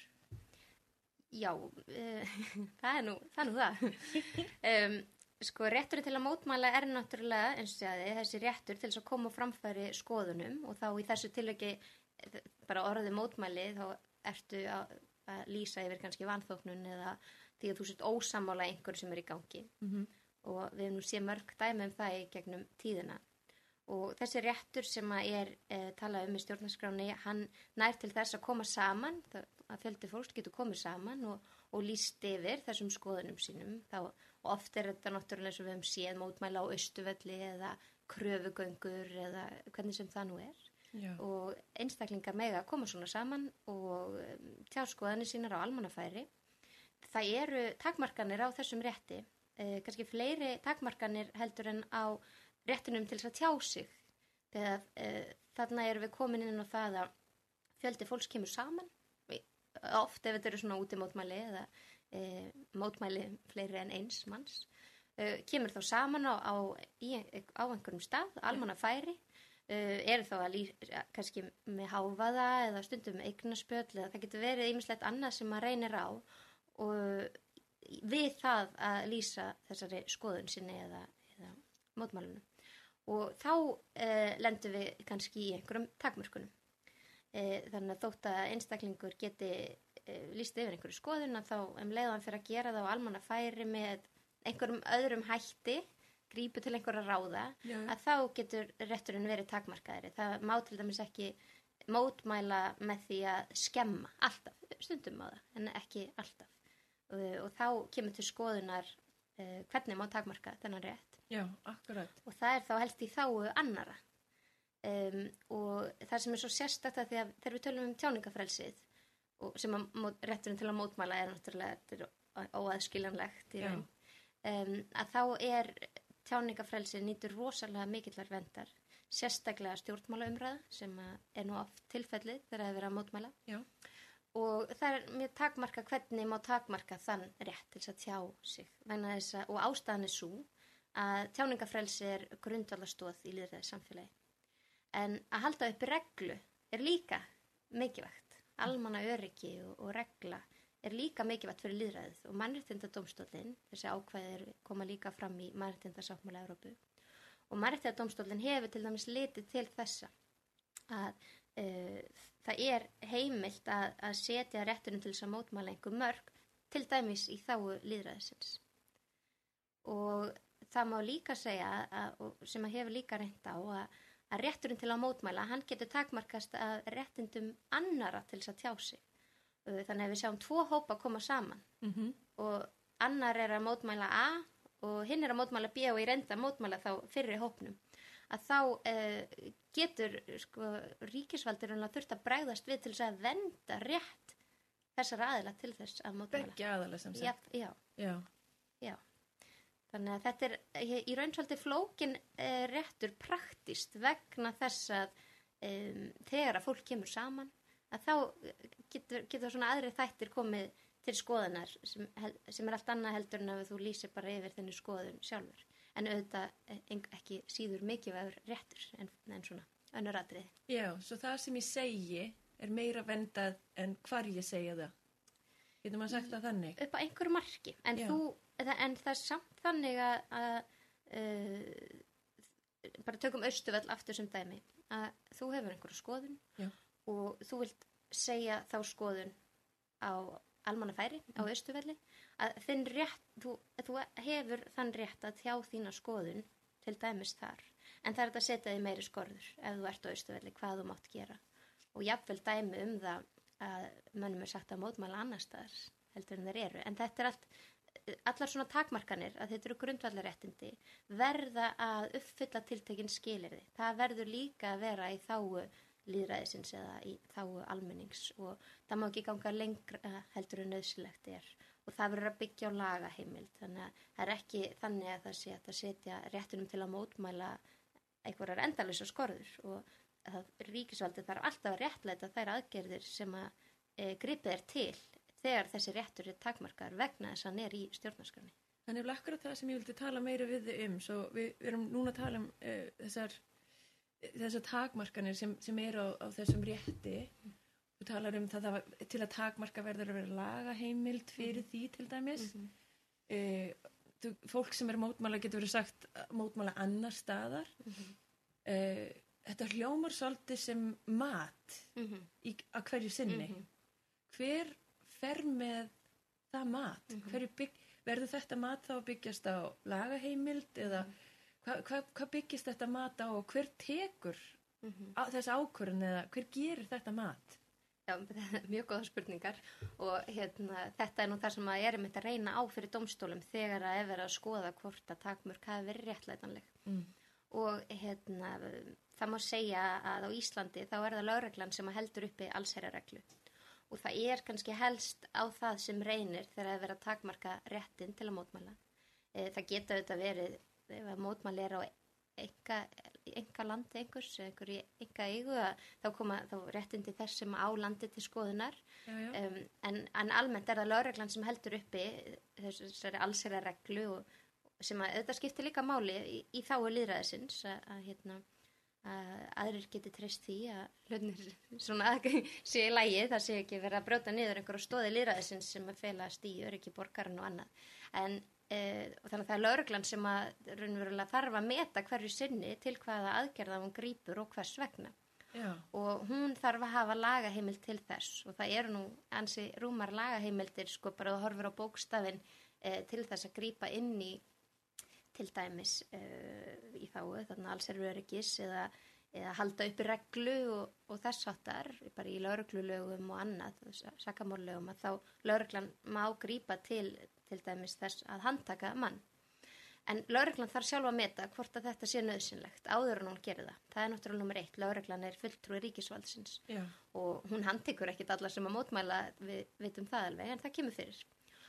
Já, uh, það er nú það. Er nú það. um, sko rétturinn til að mótmæla er náttúrulega eins og segði þessi réttur til þess að koma á framfæri skoðunum og þá í þessu tilviki bara orðið mótmæli þá ertu að, að lýsa yfir kannski vanþóknun eða því að þú sért ósammála einhverju sem er í gangi mm-hmm. og við nú sé mörg dæmi um það í gegnum tíðina og þessi réttur sem að er e, talað um í stjórnarskráni hann nær til þess að koma saman það, að fjöldi fólks getur komið saman og, og lýst yfir þessum skoðunum sínum þá, og oft er þetta náttúrulega eins og við höfum séð mótmæla á Austurvelli eða kröfugöngur eða hvernig sem það nú er Já. Og einstaklingar mega að koma svona saman og tjá skoðanir sínar á almannafæri. Það eru takmarkanir á þessum rétti, eh, kannski fleiri takmarkanir heldur en á réttinum til þess að tjá sig. Þegar eh, þarna erum við komin inn á það að fjöldi fólks kemur saman, oft ef þetta eru svona útimótmæli eða eh, mótmæli fleiri en eins manns, eh, kemur þá saman á, á, í, á einhverjum stað, almannafæri, Uh, eru þá að lýsa kannski með hávaða eða stundum með eignarspjöll eða það getur verið ýmislegt annað sem maður reynir á og við það að lýsa þessari skoðun sinni eða, eða mótmælunum og þá uh, lendum við kannski í einhverjum takmörkunum e, þannig að þótt að einstaklingur geti e, lýst yfir einhverju skoðun að þá um leiðan fyrir að gera það á almanna færi með einhverjum öðrum hætti, grípu til einhverja ráða, Já. að þá getur rétturinn verið takmarkaðri. Það má til dæmis ekki mótmæla með því að skemma alltaf, stundum á það, en ekki alltaf. Og, og þá kemur til skoðunar uh, hvernig má takmarka þennan rétt. Já, akkurat. Og það er þá helst í þágu annara. Um, og það sem er svo sérstakt að því að þegar við tölum um tjáningafrelsið, og sem að mót, rétturinn til að mótmæla er náttúrulega þetta er óaðskiljanlegt í raun, um, að þá er tjáningafrelsið nýtur rosalega mikillar verndar, sérstaklega stjórnmálaumræða sem er nú oft tilfellið þegar það er verið að mótmæla. Já. Og það er mjög takmarka hvernig má takmarka þann rétt til þess að tjá sig. Þess að, og ástæðan er svo að tjáningafrelsi er grundvallarstóð í lýðræðis samfélagi. En að halda upp reglu er líka mikilvægt. Almanna öryggi og, og regla er líka mikilvægt fyrir lýðræðið. Og mannréttindadómstóllinn, þessi ákvæðir koma líka fram í mannréttindasáttmála Evrópu. Og mannréttindadómstóllinn hefur til dæmis litið til þessa að uh, það er heimilt að, að setja réttunum til þess að mótmæla einhver mörk, til dæmis í þágu lýðræðisins. Og það má líka segja, að, sem að hefur líka reynt á, að, að rétturinn til að mótmæla, hann getur takmarkast að réttindum annara til þess að tjá sig. Þannig að við sjáum tvo hópa koma saman Mm-hmm. og annar er að mótmæla A og hinn er að mótmæla B og í reynda að mótmæla þá fyrri hópnum. Að þá uh, getur sko, ríkisvaldurinn að þurft að bregðast við til þess að venda rétt þessara aðila til þess að mótmæla. Begge aðila sem sagt. Já, Já. já. Þannig að þetta er í raun svolítið flókin uh, réttur praktist vegna þess að um, þegar að fólk kemur saman, að þá getur, getur svona aðri þættir komið til skoðunar sem, sem er allt annað heldur en að þú lýsir bara yfir þenni skoðun sjálfur. En auðvitað ekki síður mikilvægur réttur en, en svona önnur atriði. Já, svo það sem ég segi er meira vendað en hvar ég segja það. Getur maður sagt það þannig? Upp á einhverju marki. En, þú, en það er samt þannig að, að uh, bara tökum Austurvöll aftur sem dæmi, að þú hefur einhverju skoðun Já. Og þú vilt segja þá skoðun á almannafæri á Austurvelli að þinn rétt, þú, þú hefur þann rétt að tjá þína skoðun til dæmis þar, en það er þetta að setja þig meiri skorður ef þú ert á Austurvelli hvað þú mátt gera og jafnvel dæmi um það að mönnum er sagt að mótmæla annar staðar heldur en þeir eru, en þetta er allt allar svona takmarkanir að þetta eru grundvallarréttindi verða að uppfylla tiltekin skilyrði, það verður líka að vera í þágu lýðræðisins eða í þágu almennings og það má ekki ganga lengra heldur en nauðsynlegt er og það verður að byggja á lagaheimild þannig að það er ekki þannig að það sé að það setja réttunum til að mótmæla einhverjar endalausar skorður og það ríkisvaldið þarf alltaf að réttlæta þær aðgerðir sem að e, gripið er til þegar þessi réttur er takmarkar vegna þess að hann er í stjórnarskránni. Þannig að akkurat það sem ég vildi tala meira við þig um, svo við, við erum núna að tala um e, þessar þessar takmarkanir sem, sem eru á, á þessum rétti mm. þú talar um það, það til að takmarka verður að vera lagaheimild fyrir mm. því til dæmis mm-hmm. e, þú, fólk sem er mótmála getur verið sagt mótmála annar staðar mm-hmm. e, þetta hljómar svolítið sem mat mm-hmm. í, að hverju sinni mm-hmm. hver fer með það mat mm-hmm. hverju bygg, verður þetta mat þá að byggjast á lagaheimild eða mm. Hvað hva, hva byggist þetta mat á og hver tekur mm-hmm. á, þess ákvörðun eða hver gerir þetta mat? Já, mjög góða spurningar og hérna, þetta er nú það sem að ég er með að reyna á fyrir dómstólum þegar að er verið að skoða hvort að takmörk hafi verið réttlætanleg. Mm. Og hérna, það má segja að á Íslandi þá er það lögreglan sem heldur uppi allsherjarreglu og það er kannski helst á það sem reynir þegar það er verið að takmarka réttin til að mótmæla. E, það geta auðvitað verið ef að mótmæli er á enga, enga landi einhvers, einhver í enga eigu þá koma þá réttindi þess sem á landi til skoðunar já, já. Um, en, en almennt er það lögreglan sem heldur uppi þessari allsherjarreglu og sem að auðvitað skiptir líka máli í, í þágu lýðræðisins að, að, hérna, að aðrir geti treyst því að hlutnir svona sé í lagi, það sé ekki verið að brjóta niður einhverju stóði lýðræðisins sem að felast í öryggi borgarann og annað en E, og þannig að það er lögreglan sem að raunverulega þarf að meta hverju sinni til hvaða aðgerða hún grípur og hvers vegna. Já. og hún þarf að hafa lagaheimild til þess og það eru nú ansi rúmar lagaheimildir sko bara að horfur á bókstafinn eh, til þess að grípa inn í til dæmis eh, í þáu þarna allsherjaröryggis eða, eða halda uppi reglu og, og þess áttar bara í lögreglulögum og annað sakamálögum að þá lögreglan má grípa til til dæmis þess að handtaka mann. En lögreglan þarf sjálf að meta hvort að þetta sé nauðsynlegt áður en hún gerir það. Það er náttúrulega nummer eitt. Lögreglan er fulltrúi ríkisvaldsins Já. og hún handtekur ekkit alla sem að mótmæla, við vitum það alveg, en það kemur fyrir.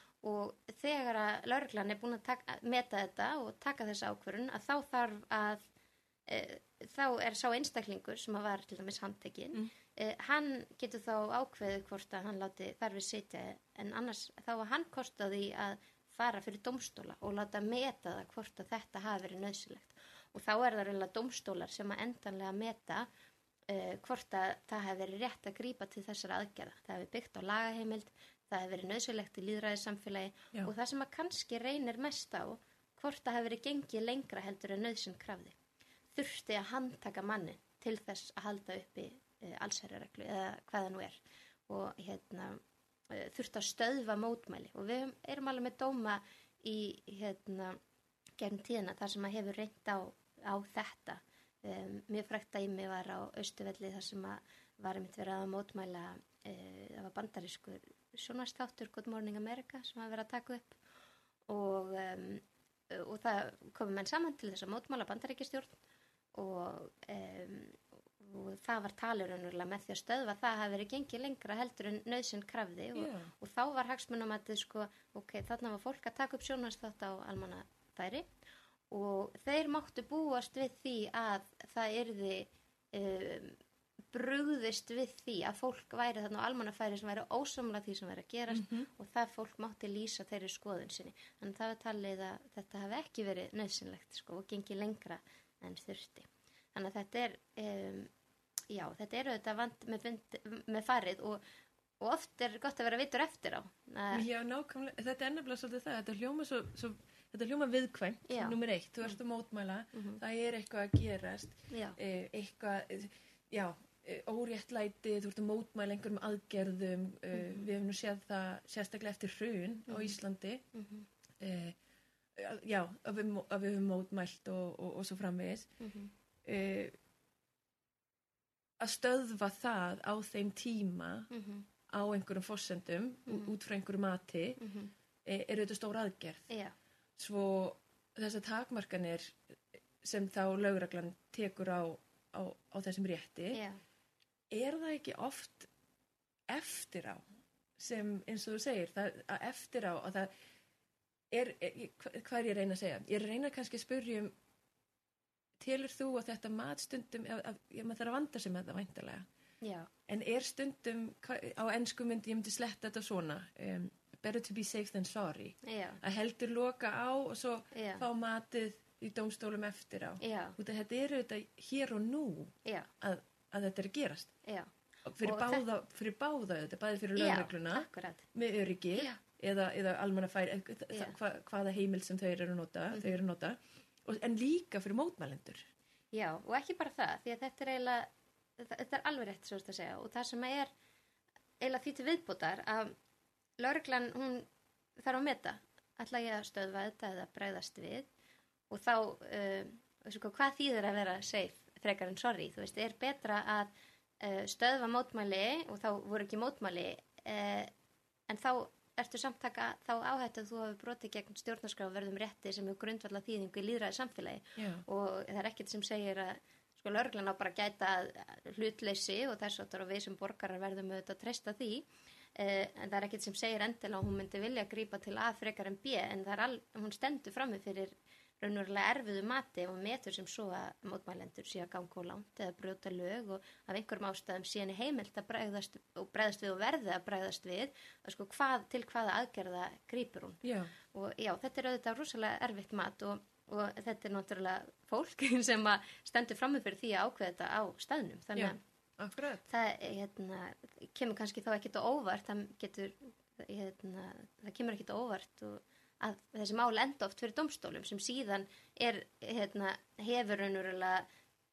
Og þegar að lögreglan er búin að taka, meta þetta og taka þessa ákvörðun að þá þarf að, e, þá er sá einstaklingur sem að var til dæmis handtekinn, mm. e, hann getur þá ákveðið hvort að hann láti þarfið sitja en annars þá að hann kostaði að fara fyrir dómstóla og láta meta það hvort að þetta hafi verið nauðsynlegt. Og þá er það reyna dómstólar sem að endanlega meta uh, hvort að það hafi verið rétt að grípa til þessara aðgerða. Það hafi byggt á lagaheimild, það hafi verið nauðsynlegt í lýðræðissamfélagi Já. og það sem að kannski reynir mest á hvort það hafi verið gengið lengra heldur en nauðsyn krafði. Þurfti að handtaka manni til þess að halda uppi uh, allsherjarreglu eða hvaða nú er. Og hérna þurft að stöðva mótmæli og við erum alveg með dóma í hérna gegn tíðina þar sem að hefur reynt á, á þetta um, mjög frægt dæmi var á Austurvelli þar sem að var einmitt verið að mótmæla uh, það var bandarískur sjónvarpsþáttur Good Morning America sem að vera að taka upp og, um, og það komum menn saman til þess að mótmæla bandaríkjastjórn og um, og það var talur með því að stöðva það hafi verið gengið lengra heldur en nauðsyn krafði og, yeah. og þá var hagsmunum að þið sko, ok, þarna var fólk að taka upp sjónvarpsþátt á almannafæri og þeir máttu búast við því að það yrði um, brugðist við því að fólk væri þarna á almannafæri sem væri ósamlega því sem væri að gerast mm -hmm. og það fólk mátti lýsa þeirri skoðun sinni. Þannig það var talið að þetta hafi ekki verið nauðsynlegt sko, og gengið lengra en þurfti. Þannig að þetta er um, já, þetta eru þetta vant með, með farið og, og oft er gott að vera vitur eftir á. Já, nákvæmlega, þetta er nefnilega svolítið það, þetta hljóma, svo, svo, þetta hljóma viðkvæmt, nummer eitt, þú ert að mótmæla, mm -hmm. það er eitthvað að gerast, eh, eitthvað, já, óréttlæti, þú ert að mótmæla einhverjum aðgerðum, mm -hmm. við hefum nú séð það sérstaklega eftir hrun mm -hmm. á Íslandi, mm -hmm. eh, já, að við, að við hefum mótmælt og, og, og svo framvegis, mm -hmm. eh, að stöðva það á þeim tíma mm -hmm. á einhverjum forsendum mm -hmm. út frá einhverjum mati mm -hmm. er, er þetta stór aðgerð yeah. svo þessar takmarkanir sem þá lögreglan tekur á, á, á þessum rétti yeah. er það ekki oft eftir á sem eins og þú segir það, að eftir á að það er, er, hvað er ég að reyna að segja ég reyna kannski að spyrja um telur þú að þetta mat stundum að, að, að maður þarf að vanda sig með það væntalega Já. En er stundum á ensku myndi ég myndi sletta þetta svona um, better to be safe than sorry Já. að heldur loka á og svo Já. fá matið í dómstólum eftir á út af þetta eru þetta hér og nú að, að þetta er að gerast Já. fyrir og báða, það... fyrir báða þetta bæði fyrir lögregluna með öryggi eða, eða almannafæri hva, hvaða heimild sem þau eru að nota, mm. þau eru að nota og, en líka fyrir mótmælendur Já, og ekki bara það því að þetta er eiginlega þetta er alveg rétt svo að segja og það sem er eiginlega því til viðbótar að lögreglan hún þarf að meta ætla ég að stöðva þetta eða bregðast við og þá uh, sko, hvað þýðir að vera safe frekar en sorry, þú veist, er betra að uh, stöðva mótmæli og þá voru ekki mótmæli uh, en þá ertu samt taka þá áhættu að þú hafi brotið gegn stjórnarskrárverðum rétti sem er grundvalla þýðingu í lýðræði samfélagi Já. og það er ekkert sem segir að sko lögreglan á bara að gæta hlutleysi og þess að við sem borgarar verðum auðvitað að treysta því eh, en það er ekkert sem segir endilega að hún myndi vilja grípa til A frekar en B en það er all, hún stendur frammi fyrir raunverulega erfiðu mati og metur sem svo að mótmælendur sé að ganga og langt eða brjóta lög og af einhverjum ástæðum síðan er heimilt að bregðast og bregðast við og verði að bregðast við og sko hvað til hvaða aðgerða grípur hún já. og já, þetta er auðvitað rosalega erfitt mat og, og þetta er náttúrulega fólk sem að stendur frammi fyrir því að ákveða þetta á staðnum þannig að það hérna, kemur kannski þá ekkert á óvart það getur hérna, það kemur ekkert á óvart og að þessi mál enda oft fyrir dómstólum sem síðan er, hérna, hefur raunverulega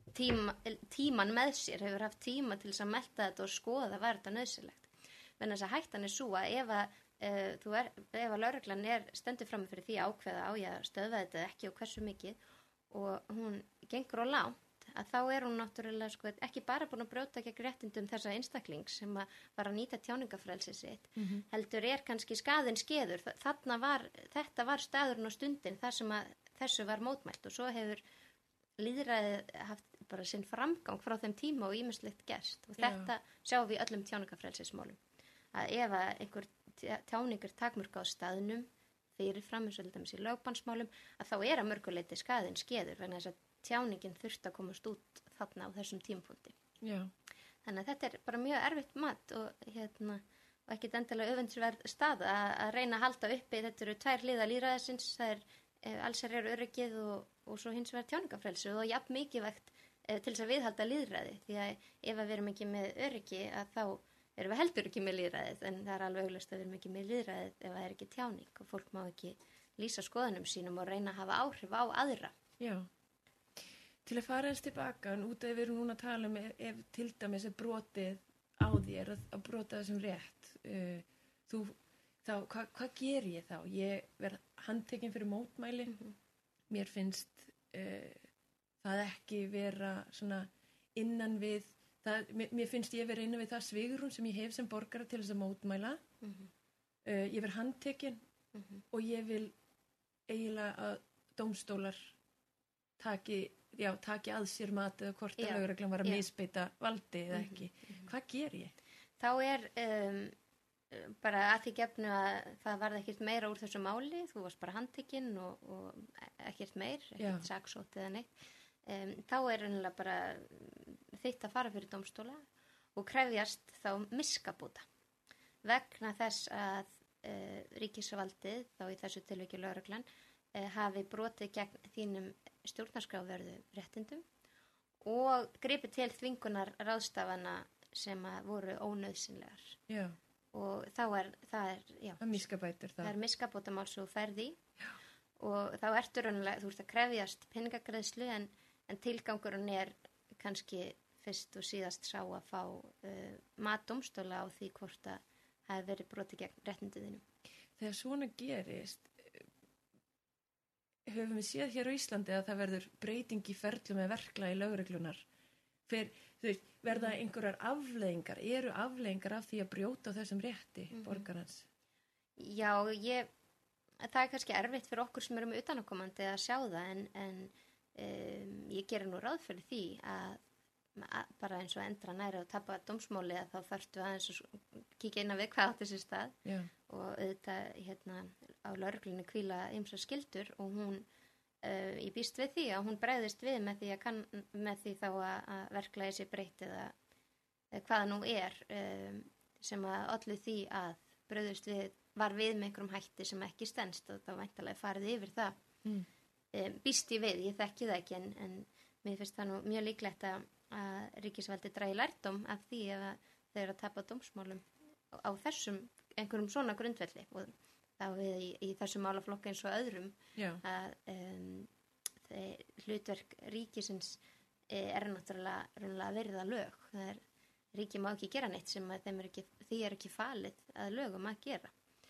tíma, tíman með sér, hefur haft tíma til þess að melta þetta og skoða var þetta nöðsilegt. Menn þess að hættan er svo að ef að, uh, þú er, ef að lögreglan er stendur fram fyrir því ákveða á ég að stöðva þetta ekki og hversu mikið og hún gengur á langt, að þá er hún náttúrulega sko, ekki bara búin að brjóta gegn réttindum þessa einstaklings sem að var að nýta tjáningafrelsi sitt, Mhm. heldur er kannski skaðin skeður. Þarna var, þetta var staðurinn og stundin þar sem að þessu var mótmælt og svo hefur lýðræðið haft bara sinn framgang frá þeim tíma og ýmislegt gerst og Já. þetta sjáum við í öllum tjáningafrelsismálum að ef að einhver tjáningur takmörk á staðnum fyrirfram eins og til dæmis í lögbannsmálum að þá er að mörguleiti skaðin skeður vegna þess að tjáningin þurft að komast út þarna á þessum tímapunkti. Já. Þannig að þetta er bara mjög erfitt mat og, hérna, og ekkit endilega öfundsverð staða að, að reyna að halda uppi. Þetta eru tvær hliðar lýðræðisins, það er e, allsar eru öryggið og, og svo hins vegar tjáningafrelsi og jafn mikilvægt e, til þess að viðhalda lýðræði því að ef við erum ekki með öryggi að þá erum við heldur ekki með lýðræðið en það er alveg augljóst að við erum ekki með lýðræðið ef það er ekki tjáning og fólk má ekki lýsa skoðunum sínum og reyna að hafa áhrif á aðra. Já. Til að fara eins tilbaka, en út af við erum núna að tala um ef, ef til dæmis er brotið á þér að, að brota þessum rétt, uh, þú, þá, hvað hva ger ég þá? Ég verð handtekinn fyrir mótmæli, Mm -hmm. mér finnst uh, það ekki vera svona innan við, það, mér, mér finnst ég vera innan við það svigrúm sem ég hef sem borgara til þess að mótmæla, Mm -hmm. uh, ég verð handtekinn Mm -hmm. og ég vil eiginlega að dómstólar taki já, taki að sér mat eða hvort að Já, lögreglan var að já. misbeita valdi eða Mhm, ekki. Hvað ger ég? Þá er um, bara að því gefnu að það varði ekkert meira úr þessu máli, þú varst bara handtekinn og, og ekkert meir, Já. ekkert saksótt eða neitt. Um, þá er raunilega bara þitt að fara fyrir dómstóla og krefjast þá miskabóta vegna þess að uh, ríkisvaldið, þá í þessu tilviki lögreglan, uh, hafi brotið gegn þínum stjórnarskráverðu réttindum og gripið til þvingunar ráðstafana sem að voru ónauðsynlegar Já, og þá er það er, já, að miskabætur það það. er miskabótamál sem þú ferð í og þá ertu raunlega, þú ert að krefjast peningagreiðslu en, en tilgangurinn er kannski fyrst og síðast sá að fá uh, matdómstóla á því hvort að hafi verið brotið gegn réttinduðinu. Þegar svona gerist, höfum við séð hér á Íslandi að það verður breyting í ferlu með verkla í lögreglunar. Fyrir, þú veist, verða einhverjar afleiðingar, eru afleiðingar af því að brjóta á þessum rétti Mhm. borgarans? Já, ég, það er kannski erfitt fyrir okkur sem erum utanakomandi að sjá það en, en um, ég gerir nú ráð fyrir því að, að bara eins og endra næri og tapa dómsmáli að þá þarftu aðeins að kíkja inn að við hvað átti sér stað Já, og auðvitað hérna á lögreglunni hvíla ýmsar skyldur og hún uh, ég býst við því að hún bregðist við með því, að kann, með því þá að, að verklagi sér breytt eða, eða hvaða nú er um, sem að ollu því að bregðist við var við með einhverjum hætti sem ekki stenst og þá væntalega farið yfir það Mm. um, býst ég við, ég þekki það ekki en, en mér finnst það nú mjög líklegt að, að ríkisvaldi dragi lærdóm af því ef að þau eru að tapa dómsmálum á, á þessum einhverjum svona grundvelli og þá við í, í þessum málaflokki eins og öðrum já, að um, þeir, hlutverk ríkisins er náttúrulega raunlega að verða lög. Það er, ríki má ekki gera neitt sem að þeim er ekki, því er ekki falið að lögum að gera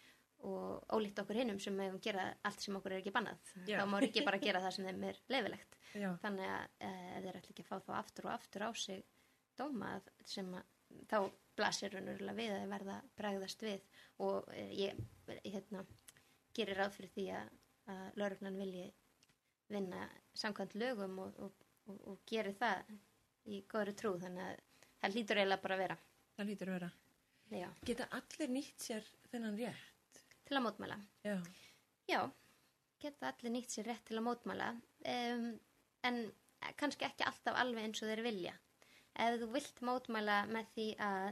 og ólíkt okkur hinnum sem hefum gera allt sem okkur er ekki bannað. Já. Þá má ríki bara gera það sem þeim er leyfilegt. já, Þannig að ef þeir ætla ekki að fá þá aftur og aftur á sig dóma sem að þá blasir raunverulega við að þeir verða bregðast við og eh, ég hérna, gerir ráð fyrir því að, að lögreglan vilji vinna samkvæmt lögum og, og, og, og gerir það í góðri trú þannig að það hlýtur eiginlega bara að vera. það lítur að vera. Já, Geta allir nýtt sér þennan rétt? til að mótmæla. Já, Já, geta allir nýtt sér rétt til að mótmæla um, en kannski ekki alltaf alveg eins og þeir vilja. Ef þú vilt mótmæla með því að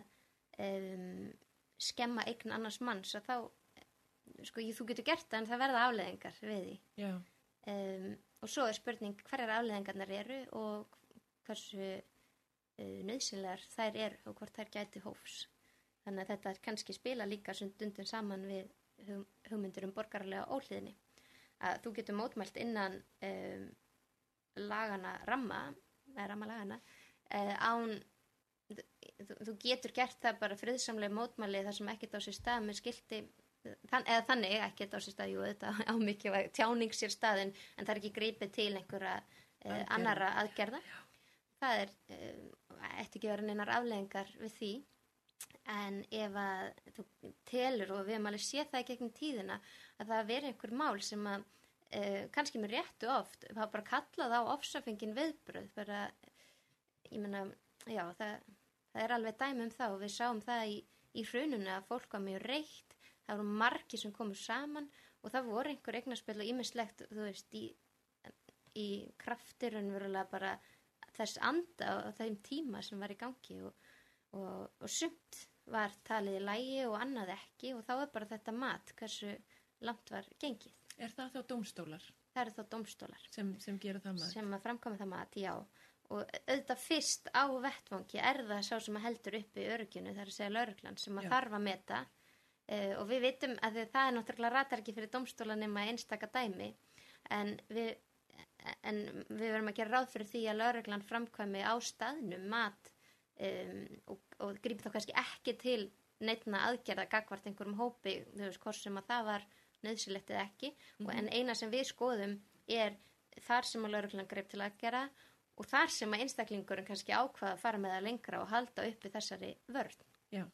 um, skemma eign annars manns að þá, sko, ég, þú getur gert það en það verða afleiðingar við því. já, Um, og svo er spurning hverjar afleiðingarnar eru og hversu uh, nöðsynlegar þær eru og hvort þær gæti hófs. Þannig að þetta er kannski spila líka stundum saman við hug, hugmyndur um borgarlega óhlýðni. Að þú getur mótmælt innan um, lagana ramma eða ramalaga hana, uh, án, þú, þú getur gert það bara friðsamlega mótmæli þar sem ekkert á sér stað með skilti, þann, eða þannig ekkert á sér stað, jú, þetta á mikið tjáning sér staðin, en það er ekki greipið til einhverja uh, annara aðgerða. Það er, uh, eftir ekki vera neinar afleiðingar við því, en ef að þú telur, og við hefum alveg séð það í gegnum tíðina, að það veri einhver mál sem að uh, kannski með réttu oft, það bara kallað á ofsafengin viðbröð, bara, ég meina, já, það, það er alveg dæmi um það og við sáum það í, í hruninu að fólk var mjög reitt, það voru margir sem komu saman og það voru einhver eignarspil og ýmislegt, þú veist, í, í kraftir raunverulega bara þess anda á þeim tíma sem var í gangi og, og, og sumt var talið í lagi og annað ekki og þá er bara þetta mat hversu langt var gengið. Er það þá dómstólar? Það eru þá dómstólar sem, sem gera það mat? Sem að framkvæma það mat, já. Og auðvitað fyrst á vettvangi er það sá sem að heldur uppi örygginu, það er að segja lögreglan, sem að já. Þarf að meta uh, og við vitum að það er náttúrulega ratar ekki fyrir dómstóla nema einstaka dæmi en við, en við verum að gera ráð fyrir því að lögreglan framkvæmi á staðnum mat Um, og, og gríp þá kannski ekki til neittna aðgerða gagvart einhverjum hópi, þú veist, hvort sem að það var nauðsynlegt eða ekki, mm-hmm. og en eina sem við skoðum er þar sem að lögreglan greip til aðgerða og þar sem að einstaklingurinn kannski ákvaða að fara með það lengra og halda uppi þessari vörn. Já.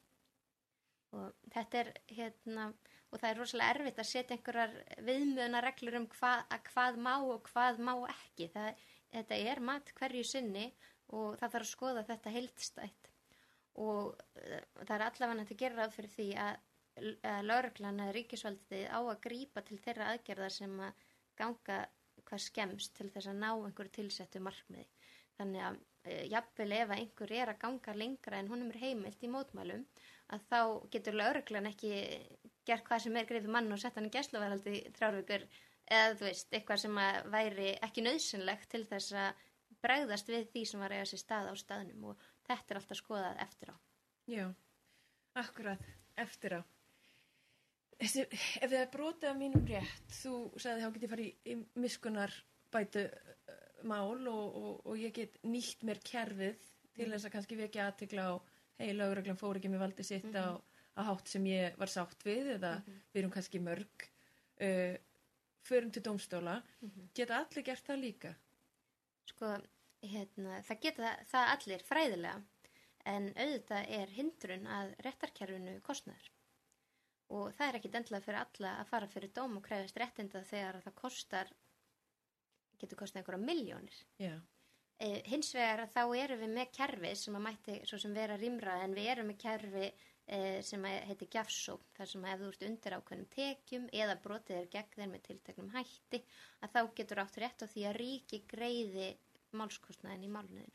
Og þetta er hérna, og það er rosalega erfitt að setja einhverjar viðmiðunarreglur um hvað, hvað má og hvað má ekki. Það, þetta er mat hverju sinni og það þarf að skoða þetta heildstætt og uh, það er allavega að gera ráð fyrir því að, að lögreglan eða ríkisvaldið á að grípa til þeirra aðgerða sem að ganga hvað skemmst til þess að ná einhverju tilsettu markmiði. Þannig að uh, jafnvel ef að einhver er að ganga lengra en honum er heimilt í mótmælum að þá getur lögreglan ekki gert hvað sem er gripið mann og sett hann í gæsluvarðhaldi í þrjár vikur eða þú veist, eitthvað sem að væri ekki nauðsynlegt til þess að bregðast við því sem var að eiga sér stað á staðnum og þetta er alltaf skoðað eftir á. Já, akkurat, eftir á. Þessi, ef það er brotið af mínum rétt, þú sagði þá get ég farið í, í miskunnar bætu uh, mál og, og, og ég get nýtt mér kerfið til mm. þess að kannski vekja athygli á hei, lögreglan fór ekki með valdi sitt mm-hmm. á, á hátt sem ég var sátt við eða mm-hmm. við erum kannski mörg, uh, förum til dómstóla, mm-hmm. geta allir gert það líka? Sko, hérna, það geta það, það allir fræðilega, en auðvitað er hindrun að réttarkerfinu kostnaður. Og það er ekkit endilega fyrir alla að fara fyrir dóm og krefast réttinda þegar það kostar, getur kostað einhverja milljónir. Já. Eh, hins vegar þá erum við með kerfi sem að mætti svo sem vera rýmra, en við erum með kerfi eh, sem heitir gjafsókn, þar sem ef þú ert undir ákveðnum tekjum eða brotið er gegn þeir með tilteknum hætti, að þá getur átt rétt á því að ríki greiði málskostnaðin í málunniðinu.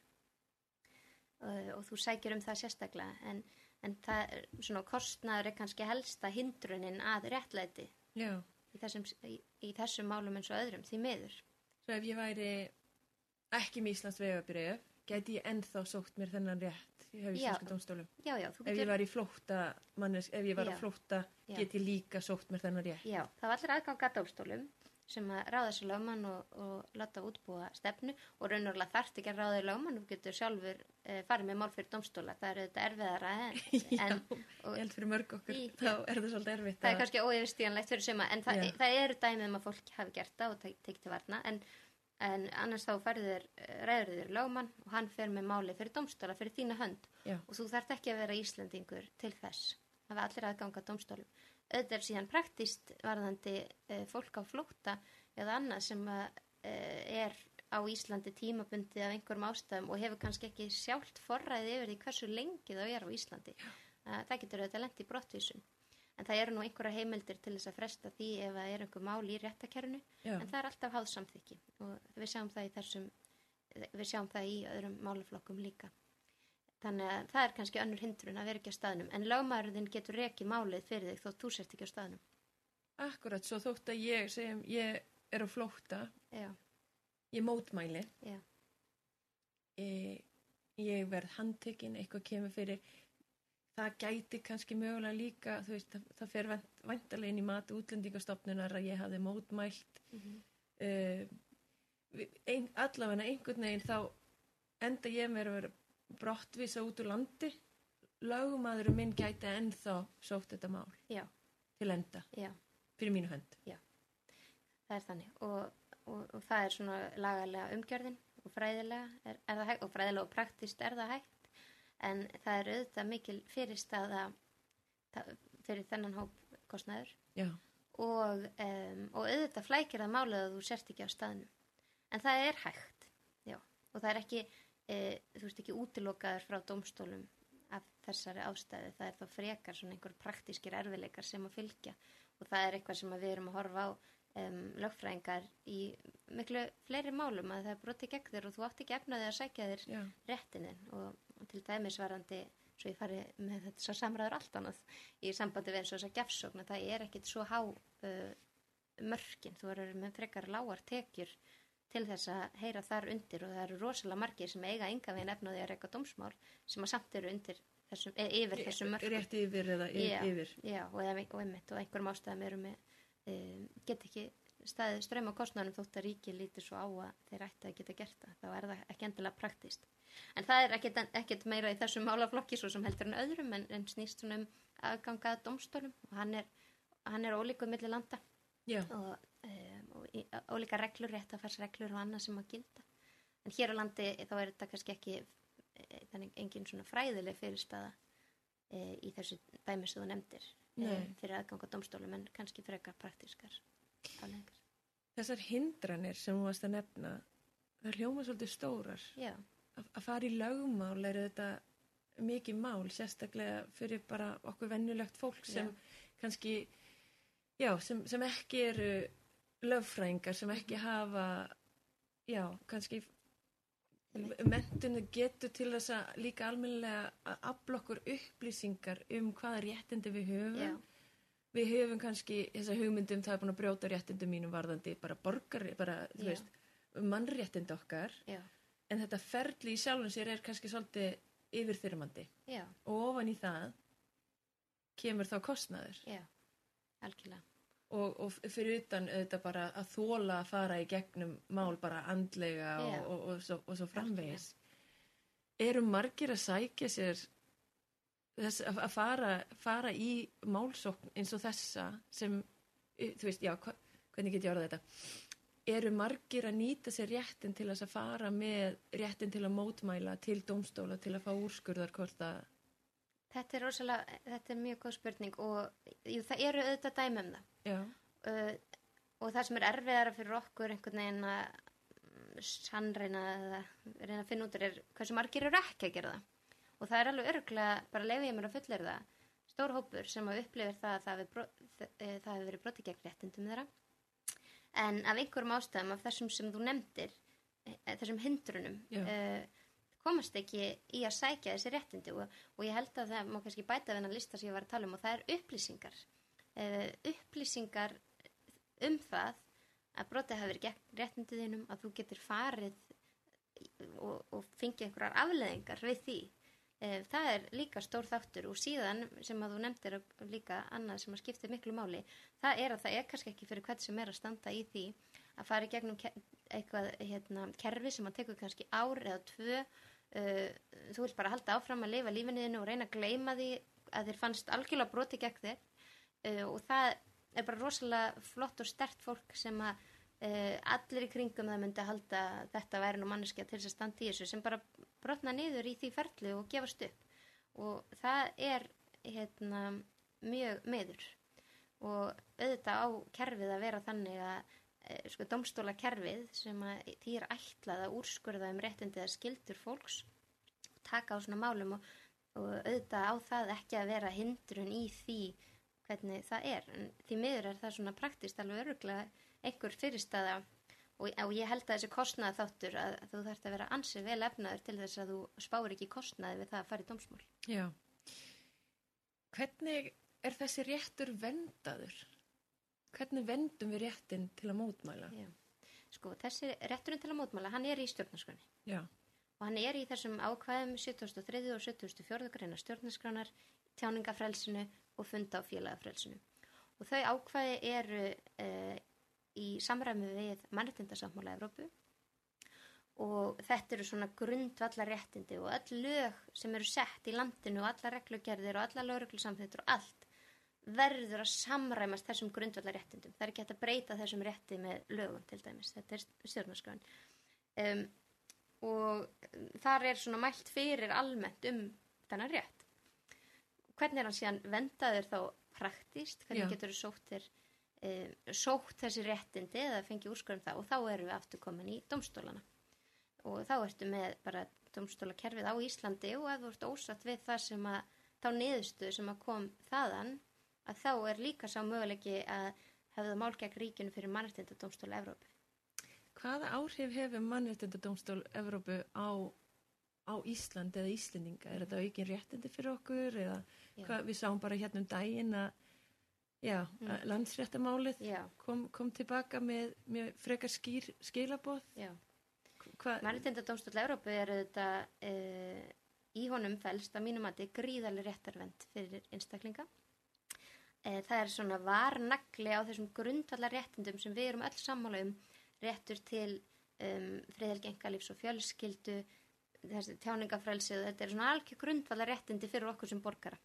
Uh, og þú sækir um það sérstaklega, en, en það, svona kostnaður er kannski helsta hindrunin að réttlæti Já. Í þessum, í, í þessum málum eins og öðrum, því miður. Svo ef ég væri ekki með Íslands vegabréf, gæti ég ennþá sótt mér þennan rétt í íslensku dómstólum. Já, já, þú getur... Ef ég var í flótta, mannes, ef ég var já. Á flótta, get ég líka sótt mér þennan rétt. Já, það var allir aðgang að dómstólum sem að ráða sér lögmann og, og láta útbúa stefnu og raunverulega þarft ekki að ráða í lögmann og getur sjálfur e, farið með mál fyrir dómstóla. Það er auðvitað erfiðara en... Já, en, og, ég held fyrir mörg okkur, í, þá er það svolítið erfitt. Það að... er kannski óyfirstíganlegt fyrir suma, en það, það eru dæmið um að fólk hafi gert það og tekið til varna, en, en annars þá færður ræður þér lögmann og hann fer með máli fyrir dómstóla fyrir þína hönd. Já. Og þú þarft ekki að vera Íslendingur til þess. Það var allir aðgang að dómstólum. Auðvitað er síðan praktíst varðandi e, fólk á flótta eða annað sem að, e, er á Íslandi tímabundið af einhverjum ástæðum og hefur kannski ekki sjálft forræði yfir því hversu lengi þá er á Íslandi. Það getur auðvitað lent í brottvísun. En það eru nú einhverja heimildir til þess að fresta því ef það er einhver mál í réttakerfinu, en það er alltaf háð samþykki og við sjáum það í þessum, við sjáum það í öðrum málaflokkum líka. Þannig að það er kannski önnur hindrun að vera ekki á staðnum, en lögmaðurinn getur rekið málið fyrir þig þótt þú sért ekki á staðnum. Akkurat, svo þótt að ég segjum, ég er á flótta, Já. Ég mótmæli, Já. Ég, ég verð handtekinn, eitthvað kemur fyrir, það gæti kannski mögulega líka, þú veist, það, það fer væntanlega inn í mat útlendingastofnunar að ég hafði mótmælt, mm-hmm. uh, ein, allavega einhvern veginn þá enda ég mér að vera brottvísa út úr landi, lögmaðurinn minn gæti ennþá sótt þetta mál Já, til enda já, fyrir mínu hönd. það er þannig og, og, og það er svona lagalega umgjörðin og fræðilega er, er það hægt og fræðilega og praktist er það hægt en það er auðvitað mikil fyrirstaða ta- fyrir þennan hóp kostnaður Já, og, um, og auðvitað flækir það málið að þú sért ekki á staðnum en það er hægt já. Og það er ekki e, þú veist ekki útilokaður frá dómstólum af þessari ástæðu það er þá frekar svona einhver praktískir erfileikar sem að fylgja og það er eitthvað sem að við erum að horfa á um, lögfræðingar í miklu fleiri málum að það er brotið gegn þér og þú átt ekki efnaði að sækja þér já, réttinin og, og til dæmis varandi svo ég fari með þetta svo samræður allt annað í sambandi við eins og þess að gefsókn að það er ekkit svo há uh, mörkin, þú verður með frekar lágar tekjur til þess að heyra þar undir og það eru rosalega margir sem eiga enga veginn efnaði að reka dómsmál sem að samt eru undir þessum, e, yfir þessum mörkum. rétt yfir eða y- Já. yfir. Já, og, eða- og einmitt og einhverjum ástæðum eru með um, get ekki staðið ströym á kostnaðanum þótt að ríki lítur svo á að þeir ætti að geta gert það, þá er það ekki endilega praktist. En það er ekkit, ekkit meira í þessum málaflokki svo sem heldur en öðrum en, en snýst svona um aðgangað dómstólum og hann er, hann er ólíkuð milli landa Já, og, um, og í, ólíka reglur, réttafarsreglur og annað sem að gilda. En hér á landi þá er þetta kannski ekki e, þannig engin svona fræðileg fyrirstaða e, í þessu dæmi sem þú nefndir e, Nei. fyrir aðgang á dómstólum en kannski frekar praktískar afleiðingar. þessar hindranir sem þú varst að nefna, það hljóma svolítið stórar. Já, Að, að fara í lögmál er þetta mikið mál, sérstaklega fyrir bara okkur venjulegt fólk sem kannski, já, sem, sem ekki eru lögfræðingar, sem ekki hafa, já, kannski menntun getur til þess að líka almennilega að afla okkur upplýsingar um hvaða réttindi við höfum. já, Við höfum kannski þessa hugmyndum það er búin að brjóta réttindum mínum varðandi bara borgar, bara, þú Já. veist, mannréttindi okkar. já, En þetta ferli í sjálfum sér er kannski svolítið yfirþyrmandi já, og ofan í það kemur þá kostnaður já, algjörlega. og, og fyrir utan auðvitað bara að þóla að fara í gegnum mál bara andlega og, Já. og, og, svo, og svo framvegis. Eru margir að sækja sér þess, að, að fara, fara í málsókn eins og þessa sem, þú veist, já, hva, hvernig get ég orðað þetta? Eru margir að nýta sér réttin til þess að fara með réttin til að mótmæla til dómstóla til að fá úrskurðar hvort að... Þetta er rosalega, þetta er mjög góð spurning og jú, það eru auðvitað dæmi um það. Já, Uh, og það sem er erfiðara fyrir okkur einhvern veginn að mm, sannreina eða reyna að finna út úr er hversu margir eru ekki að gera það og það er alveg örgulega, bara leyfi ég mér að fullera það stór hópur sem að upplifir það að það hefur bro, það hefur verið brotið gegn réttindum þeirra en af einhverjum ástæðum af þessum sem þú nefndir eh, þessum hindrunum Já. uh, komast ekki í að sækja þessi réttindi og, og ég held að það má kannski bæta við þennan lista sem ég var að tala um og það er upplýsingar uh, upplýsingar um það að brotið hafi verið gegn réttindi þínum að þú getur farið og, og fengið einhverjar afleiðingar við því. Það er líka stór þáttur og síðan sem að þú nefndir líka annað sem að skipta miklu máli, það er að það er kannski ekki fyrir hvern sem er að standa í því að fara í gegnum eitthvað hérna, kerfi sem að tekur kannski ár eða tvö, þú vilt bara halda áfram að lifa lífinniðinu og reyna að gleyma því að þér fannst algjörlega brotið gegn þér og það er bara rosalega flott og sterkt fólk sem að uh, allir í kringum það myndi halda að þetta væri nú manneskja til þess að standa í þessu sem bara brotna niður í því ferli og gefast upp og það er hérna mjög miður og auðvitað á kerfið að vera þannig að uh, sko dómstóla kerfið sem að því er ætlað að úrskurða um réttindi eða skyldur fólks taka á svona málum og, og auðvitað á það ekki að vera hindrun í því hvernig það er, en því miður er það svona praktist alveg öruglega einhver fyrirstaða og, og ég held að þessi kostnaði þáttur að, að þú þarft að vera ansið vel efnaður til þess að þú spáir ekki kostnaði við það að fara í dómsmál. Já. Hvernig er þessi réttur vendaður? Hvernig vendum við réttin til að mótmæla? Já. Sko, þessi rétturinn til að mótmæla, hann er í stjórnarskránni. Já. Og hann er í þessum ákvæðum sjötugasta og þriðja og sjötugasta og fjórða greina stjórnarskránar, tjáningafrelsinu og funda á félagafrelsinu. Og þau ákvæði eru uh, í samræmi við mannréttindasáttmála Evrópu og þetta eru svona grundvallarréttindi og öll lög sem eru sett í landinu og alla reglugerðir og alla lögreglusamþykktir og allt verður að samræmast þessum grundvallarréttindum. Það er ekki hægt að breyta þessum rétti með lögum til dæmis. Þetta er stjórnarskráin. Um, og þar er svona mælt fyrir almennt um þennan rétt. Hvernig er hann síðan vendaður þá praktíst? Hvernig Já. getur þú sótt, þér, um, sótt þessi réttindi eða fengið úrskurð um það og þá erum við aftur komin í dómstólana. Og þá ertu með bara dómstólakerfið á Íslandi og ef þú ert ósatt við það sem að þá niðurstöðu sem að kom þaðan að þá er líka sá möguleiki að hefða mál gegn ríkinu fyrir mannréttindadómstól Evrópu. Hvaða áhrif hefur mannréttindadómstól Evrópu á, á Ísland eða Íslendinga? Er þetta aukin réttindi fyrir okkur? Eða hvað, við sáum bara hérna um daginn að já, mm. landsréttamálið Já. kom, kom tilbaka með, með frekar skýr skilaboð. Já. Hva, Mannréttindadómstól Evrópu er þetta e, í honum felst að mínum mati gríðarleg réttarvernd fyrir einstaklinga. E, það er svona varnagli á þessum grundvallar réttindum sem við erum öll sammála um, réttur til um, friðhelgi einkalífs og fjölskyldu, þessi tjáningafrelsi og þetta er svona algjör grundvallar réttindi fyrir okkur sem borgara.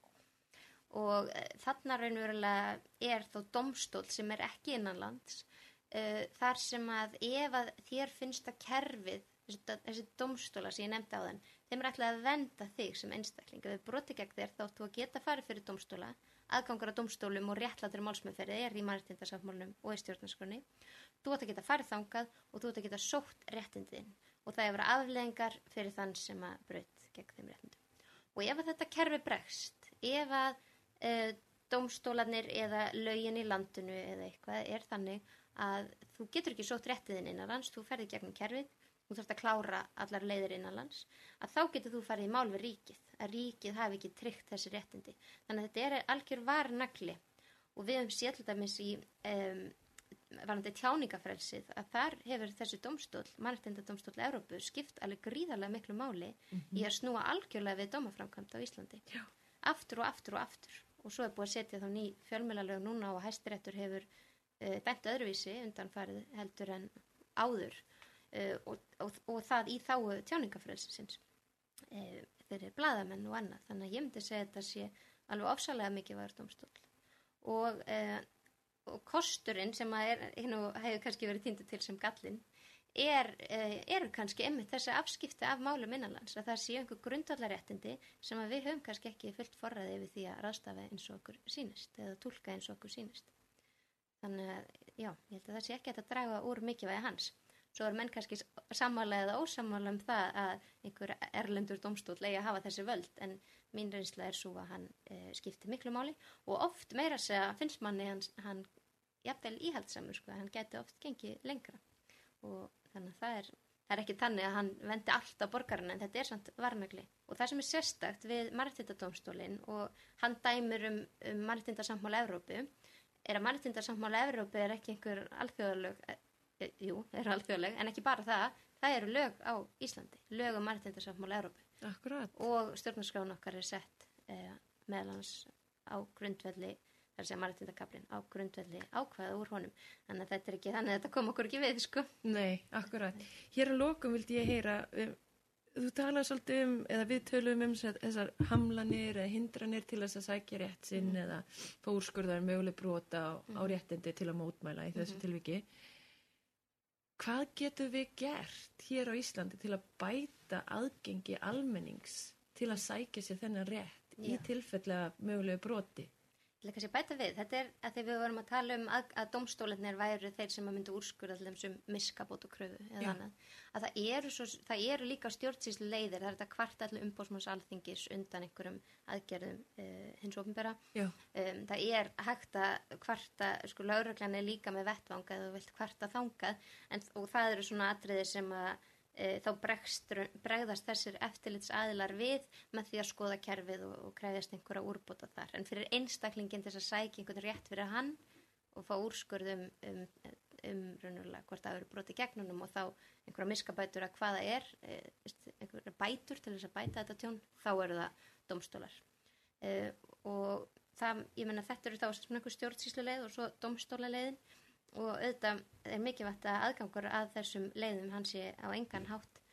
Og e, þarna raunverulega er þó dómstól sem er ekki innanlands, e, þar sem að ef að þér finnst að kerfið, þessi, þessi dómstóla sem ég nefndi á þann, þeim er ætlað að venda þig sem einstakling. Ef við broti gegn þér þá áttu að geta farið fyrir dómstóla, aðgangur á dómstólum og réttlátur málsmeðferði er í mannréttindasáttmálanum og í stjórnarskránni. Þú átt að geta farið þangað og þú átt að geta sótt réttindin og það hefur afleiðingar fyrir þann sem að braut gegn þeim réttindum. Og ef að þetta kerfi bregst, ef að e, dómstólarnir eða lögin í landinu eða eitthvað er þannig að þú getur ekki sótt réttiðin innanlands, þú ferði gegnum kerfið, þú þarft að klára allar leiðir innanlands, að þá getur þú farið í mál við ríkið, að ríkið hafi ekki tryggt þessi réttindi. Þannig að þetta er algjör varnagli og við höfum séð til dæmis í um, varandi tjáningafrelsið að þar hefur þessi dómstól, mannréttindadómstól Evrópu, skipt alveg gríðarlega miklu máli mm-hmm. í að snúa algjörlega við dómaframkvæmd á Íslandi. Já. Aftur og aftur og aftur. Og svo er búið að setja þá ný fjölmiðlalög núna og Hæstiréttur hefur uh, dæmt öðruvísi undanfarið heldur en áður. Uh, og, og, og það í þáu tjáningafrelsisins uh, fyrir blaðamenn og annað. Þannig að ég myndi segja að þetta sé alveg ofsalega mikilvægur dómstól. Og, uh, og kosturinn sem að er, hérna hefur kannski verið týndur til sem gallinn, er, uh, er kannski einmitt þessi afskipti af málum innanlands, að það sé einhver grundvallaréttindi sem að við höfum kannski ekki fullt forræði yfir því að ráðstafa eins og okkur sýnist eða túlka eins og okkur sýnist. Þannig að já, ég held að það sé ekki að draga úr mikilvægi hans. Svo er menn kannski sammála eða ósammála um það að einhver erlendur dómstól eigi að hafa þessi völd, en mín reynsla er svo að hann e, skiptir miklu máli og oft meira segja finnst manni hans, hann jafnvel íhaldsamur, sko, hann gæti oft gengið lengra og þannig að það er, það er ekki þannig að hann vendi allt á borgarinn, en þetta er samt varnagli. Og það sem er sérstakt við mannréttindadómstólinn og hann dæmir um, um mannréttindasáttmála Evrópu er að mannréttindasáttmála Evrópu er ekki einhver alþjóðalög. Jú, það eru alþjóðleg, en ekki bara það, það eru lög á Íslandi, lög um mannréttindasáttmála Evrópu. Akkurat. Og stjórnarskráin okkar er sett eh, meðal hans á grundvelli, þar að segja mannréttindakaflinn, á grundvelli ákvæða úr honum. Þannig að þetta er ekki þannig að þetta kom okkur ekki við, sko. Nei, akkurat. Hér að lokum vildi ég heyra, um, þú talaði svolítið um, eða við tölum um þessar hamlanir eða hindranir til þess að sækja rétt sinn mm. eða fórskurðar möguleg brota á, mm. á réttindi til að mótmæla í þessu mm-hmm. tilviki. Hvað getum við gert hér á Íslandi til að bæta aðgengi almennings til að sækja sér þennan rétt í tilfelli að mögulegu broti? Ég vil kannski bæta við. Þetta er að því við vorum að tala um að, að dómstólarnir væru þeir sem að myndu úrskurða til þeim sem miskabót og kröfu eða annað. Að það eru, svo, það eru líka stjórnsýslu leiðir. Það er þetta kvarta allir umbóðsmanns alþingis undan einhverjum aðgerðum uh, hins opinbera. Um, það er hægt að kvarta, sko, lögreglan er líka með vettvang eða þú vilt kvarta þangað en, og það eru svona atriði sem að þá bregst, bregðast þessir eftirlitsaðilar við með því að skoða kerfið og, og krefjast einhverja úrbóta þar. En fyrir einstaklingin þess að sækja einhvern rétt fyrir hann og fá úrskurð um, um, um raunverulega hvort það eru broti gegnunum og þá einhverja miskabætur að hvaða er, einhverja bætur til þess að bæta þetta tjón, þá eru það dómstólar. Uh, og það, ég menna þetta eru þá svona einhver stjórnsýsluleið og svo dómstólaleiðin. Og auðvitað er mikilvægt að aðgangur að þessum leiðum hann sé á engan hátt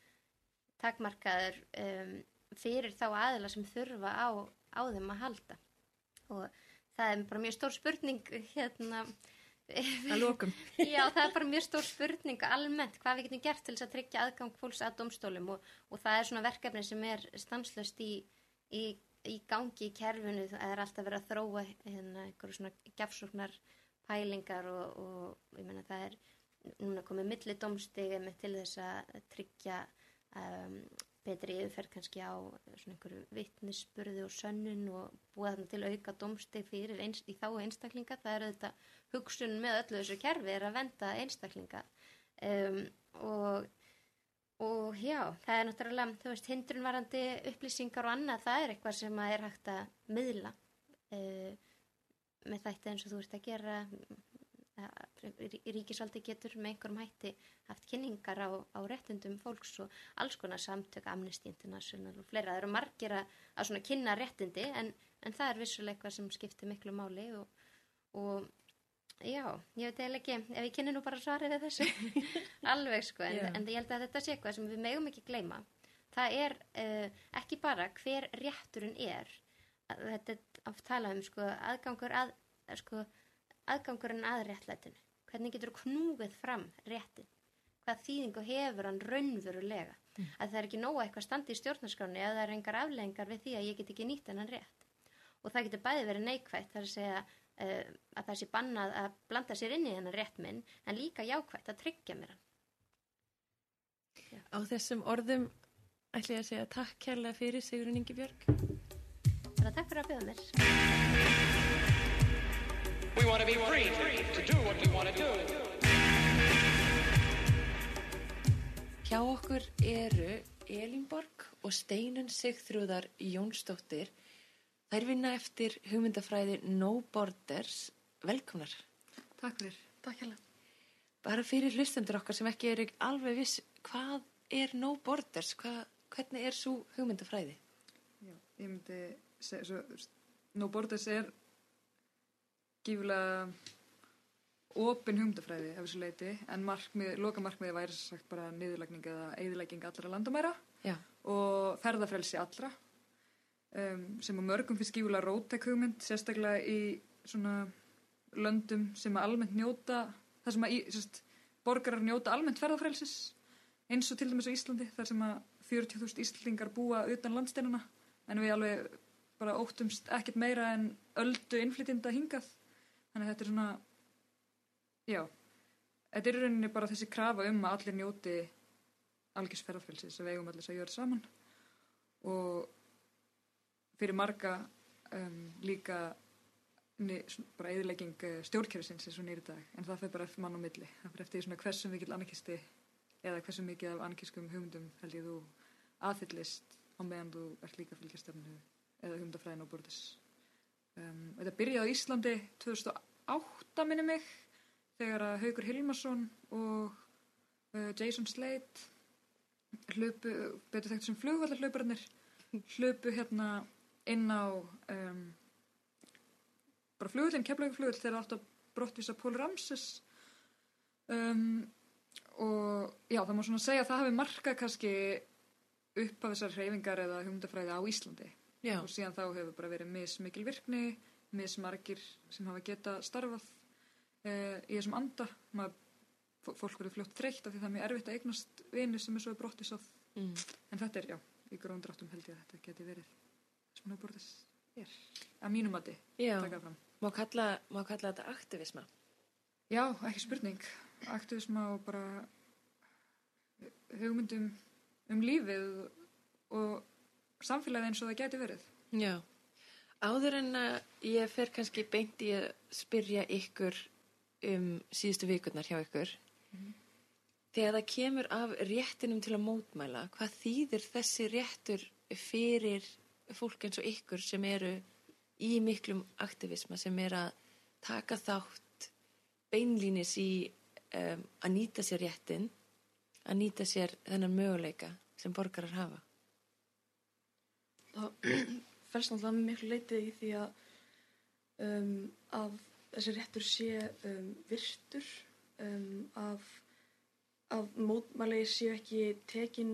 takmarkaður um, fyrir þá aðila sem þurfa á, á þeim að halda. Og það er bara mjög stór spurning hérna. Að lokum. Já, það er bara mjög stór spurning almennt hvað við getum gert til þess að tryggja aðgang fólks að dómstólum og, og það er svona verkefni sem er stanslaust í, í, í gangi í kerfinu. Það er alltaf verið að þróa hérna, einhverju svona gjafsóknar pælingar og, og ég meina það er núna komið millidómstig með til þess að tryggja um, betri yfirferð kannski á svona einhverju vitnisburði og sönnun og búa þarna til auka dómstig fyrir eins, í þágu einstaklinga. Það er þetta hugsun með öllu þessu kerfi er að venda einstaklinga um, og, og já, það er náttúrulega, þú veist, hindrunvarandi upplýsingar og annað, það er eitthvað sem er hægt að miðla uh, með þætti eins og þú ert að gera. Ríkisvaldi getur með einhverjum hætti haft kynningar á, á réttindum fólks og alls konar samtök, Amnesty International og fleira. Það eru margir að, að svona kynna réttindi en, en það er vissulega eitthvað sem skiptir miklu máli og, og já, ég veit eiginlega ekki, ef ég kynni nú bara svarið við þessu alveg sko, en, en ég held að þetta sé eitthvað sem við megum ekki gleyma. Það er uh, ekki bara hver rétturinn er, þetta er að tala um sko, aðgangur að sko, aðgangurinn að réttlætinu. Hvernig getur knúið fram réttin? Hvað þýðingu hefur hann raunverulega? Mm. Að það er ekki nóg eitthvað standi í stjórnarskráni eða það er engar afleiðingar við því að ég get ekki nýtt hennan rétt. Og það getur bæði verið neikvætt, það er að segja uh, að það sé bannað að blanda sér inn í hennan rétt minn, en líka jákvætt að tryggja mér hann. Já. Á þessum orðum ætla ég að segja takk kærlega fyrir Sigrún Ingibjörg. Það er takk fyrir að bjóða mér. We want to be free to do what we want to do. Hjá okkur eru Elínborg og Steinunn Sigþrúðar Jónsdóttir. Þær vinna eftir hugmyndafræði No Borders. Velkomnar. Takk fyrir. Takk hérlega. Bara fyrir hlustendur okkar sem ekki eru alveg viss, hvað er No Borders? Hvað, hvernig er svo hugmyndafræði? Já, ég myndi segja svo, No Borders er gífulega opin hugmyndafræði af þessu leiti, en markmið, lokamarkmiði væri sagt bara niðurlagning eða eyðilegging allra landamæra. Já. Og ferðafrelsi allra, um, sem á mörgum finnst gífulega róttæk hugmynd, sérstaklega í svona löndum sem að almennt njóta, þar sem að í, sérst, borgarar njóta almennt ferðafrelsis, eins og til dæmis á Íslandi, þar sem að fjörutíu þúsund Íslendingar búa utan landsteinana, en við alveg bara óttumst ekkert meira en öldu innflytjenda hingað. Þannig að þetta er svona, já, þetta er í rauninni bara þessi krafa um að allir njóti algjörns ferðafrelsis sem við eigum allir að gjöra saman og fyrir marga um, líka ni, bara eyðilegging stjórnkerfisins er svo nýri dag, en það fer bara eftir mann á milli. Það fer eftir svona hversu mikill anarkisti eða hversu mikið af anarkiskum hugmyndum held ég þú aðhyllist á meðan þú ert líka fylgjastefnu eða hugmyndafræðin á borðis. Um, þetta byrjaði á Íslandi tvö þúsund og átta minni mig þegar að Haukur Hilmarsson og uh, Jason Slade hlupu, betur þekkt sem flugvallarhlaupararnir, hlupu hérna inn á um, bara flugvallin, Keflavíkurflugvöll þegar átt að brottvísa Paul Ramses um, og já, það má svona segja að það hafi markað kannski upp af þessar hreyfingar eða hugmyndafræði á Íslandi. Já. Og síðan þá hefur bara verið mismikil virkni, mismargir sem hafa geta starfað eh, í þessum anda. Maður, fólk verður fljótt þreytt af því það er mjög erfitt að eignast vini sem er svo brottisað. Mm. En þetta er, já, í gróðum dráttum held ég að þetta geti verið sem No Borders er. Að mínum mati, taka fram. Má kalla, má kalla þetta aktivisma? Já, ekki spurning. Aktivisma og bara hugmyndum um lífið og samfélagið eins og það gæti verið. Já. Áður en að ég fer kannski beint í að spyrja ykkur um síðustu vikurnar hjá ykkur. Mm. Þegar það kemur af réttinum til að mótmæla, hvað þýðir þessi réttur fyrir fólk eins og ykkur sem eru í miklum aktivisma, sem er að taka þátt beinlínis í um, að nýta sér réttin, að nýta sér þennan möguleika sem borgarar hafa? Það felst náttúrulega miklu leitið í því að, um, að þessi réttur sé um, virtur, um, að, að mótmæli séu ekki tekin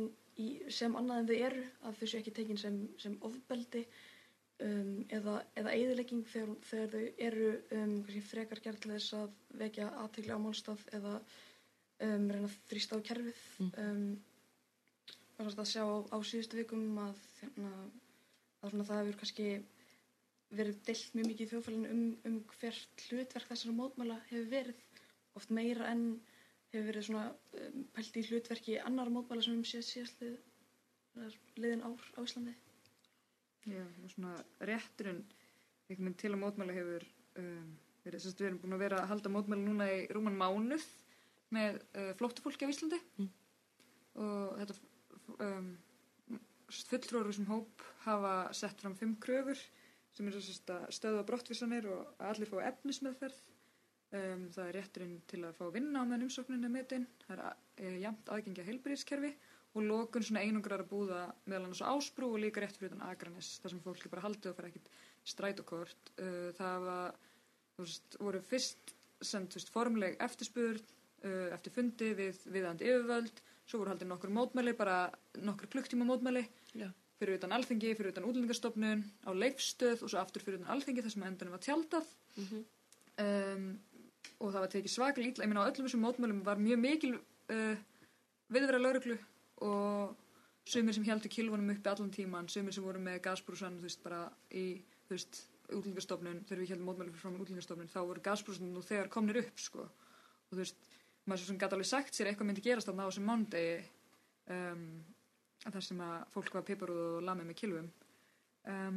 í, sem annað en þau eru, að þau séu ekki tekin sem, sem ofbeldi um, eða, eða eyðilegging þegar, þegar þau eru um, kannski frekar gerð til þess að vekja athygli á málstað eða um, reyna að þrýsta á kerfið. Mm. Um, það er að sjá á, á síðustu vikum að, hérna, að svona, það hefur kannski verið deilt mjög mikið í þjóðfélaginu um, um hvert hlutverk þessara mótmæla hefur verið, oft meira en hefur verið svona um, pælt í hlutverki annar mótmæla sem við séð síðast lið, liðin ár á Íslandi. Já, og svona rétturinn einhvern veginn til að mótmæla hefur um, verið, þess að við erum búin að vera að halda mótmæla núna í rúman mánuð með uh, flóttafólki á Íslandi mm. og þetta um, fulltrúar úr þessum hóp hafa sett fram fimm kröfur sem er að stöðva brottvísanir og að allir fá efnismeðferð. Um, það er rétturinn til að fá að vinna á meðan umsóknin er metin, það er e, jafnt aðgengi að heilbrigðiskerfi og lokun svona einungrar að búða meðal annars á Ásbrú og líka rétt fyrir utan Akranes, þar sem fólk er bara haldið og fara ekkert strætókort. Uh, það var, þú veist, voru fyrst send, þú veist, formleg eftirspurn uh, eftir fundi við viðandi yfirvöld, svo voru haldið nokkur mótmæli, bara nokkur klukktíma mótmæli. Já. Fyrir utan Alþingi, fyrir utan Útlendingastofnun, á Leifsstöð og svo aftur fyrir utan Alþingi þar sem endanum var tjaldað. Mm-hmm. um, og það var tekið svaklega illa. Ég meina á öllum þessum mótmælum var mjög mikil uh, viðvera lögreglu og sumir sem héldu kilvunum uppi allan tíman, sumir sem voru með gasbrúsan, þú veist, bara í, þú veist, Útlendingastofnun, þegar við heldum mótmælum fyrir frá Útlendingastofnun, þá voru gasbrúsan nú þegar komnir upp, sko. Og þú veist, maður svo sem gat alveg sagt sér eitthvað myndi gerast þarna á þessum mánudegi, um, þar sem að fólk var piparúð og lamið með kilvum. Um,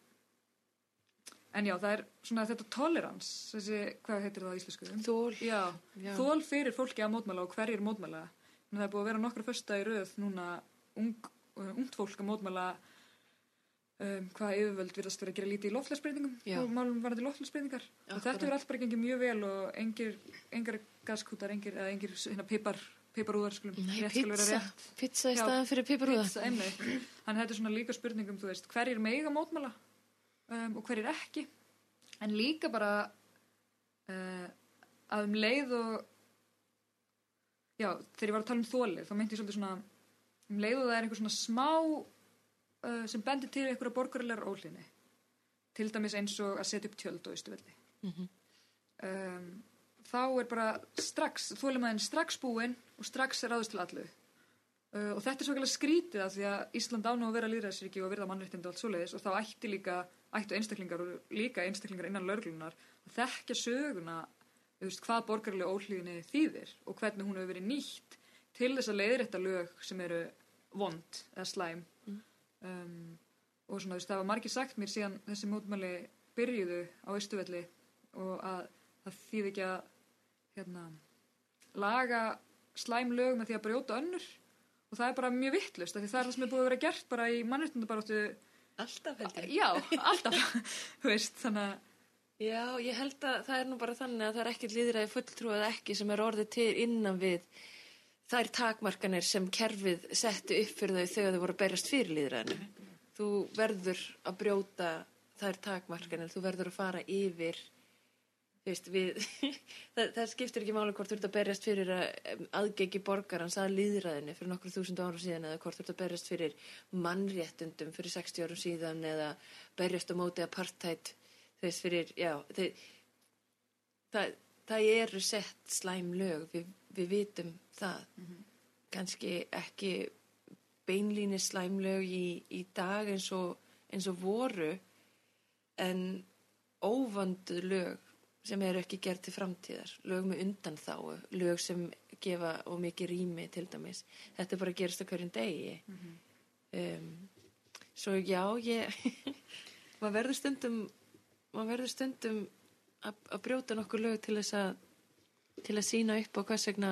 en já, það er svona þetta tolerans, þessi, hvað heitir það á íslensku? Þól. Já, já. Þól fyrir fólki að mótmæla og hverjir mótmæla. En það er búið að vera nokkra föstudaga í röð núna ung, ungt fólk að mótmæla um, hvað yfirvöld virðast vera að gera lítið í loftslagsbreytingum og málum varandi loftslagsbreytingar. Og þetta hefur allt bara gengið mjög vel og engir, engir gaskútar, engir, eða engir hérna, pipar piparúðar skulum Nei, rétt pizza, skal vera rétt. Pizza í staðan fyrir piparúða. Pizza, einmitt. Þannig þetta er svona líka spurningum, þú veist, hverjir mega mótmæla um, og hverjir ekki. En líka bara uh, að um leið og já, þegar ég var að tala um þolið, þá meinti ég svolítið svona um leið og það er einhver svona smá uh, sem bendir til einhverja borgaralegar óhlýðni. Til dæmis eins og að setja upp tjöld á Austurvelli. Mm-hmm. Um, þá er bara strax, þolinmæðin strax búinn og strax er ráðist til allu. Uh, og þetta er svakalega skrítið af því að Ísland á nú að vera lýðræðisríki og virða mannréttindi og allt svoleiðis og þá ætti líka, ættu einstaklingar og líka einstaklingar innan lögreglunar að þekkja söguna, þú veist, hvað borgaraleg óhlýðni þýðir og hvernig hún hefur verið nýtt til þess að leiðrétta lög sem eru vond eða slæm. Mm. Um, og svona, þú veist, það var margir sagt mér síðan þessi mótmæli byrjuðu á Austurvelli og að það þýði ekki að hérna, laga slæm lög með því að brjóta önnur og það er bara mjög vittlust af því það er það sem er búið að vera gert bara í mannréttindabaráttu alltaf held ég já, alltaf, þú veist, þannig að já, ég held að það er nú bara þannig að það er ekki lýðræði fulltrúið ekki sem er orðið til innan við þær takmarkanir sem kerfið setti upp fyrir þau þegar þau voru að berjast fyrir lýðræðinu. Þú verður að brjóta þær takmarkanir, þú verður að fara yfir. Þú veist, við, það, það skiptir ekki máli hvort þú ert að berjast fyrir aðgengi borgarans að lýðræðinu fyrir nokkur þúsund árum síðan eða hvort þú ert að berjast fyrir mannréttundum fyrir sextíu árum síðan eða berjast á móti apartheid, þú veist, fyrir, já, þeir, það, það eru sett slæm lög, við, við vitum það, mm-hmm. kannski ekki beinlíni slæm lög í, í dag eins og, eins og voru, en óvönduð lög sem eru ekki gerð til framtíðar, lög með undanþágu, lög sem gefa og mikið rými til dæmis. Þetta er bara að gerast á hverjum degi. Mm-hmm. um, svo já, ég, maður verður stundum, maður verður stundum að, að brjóta nokkur lög til þess að, til að sína upp á hvers vegna,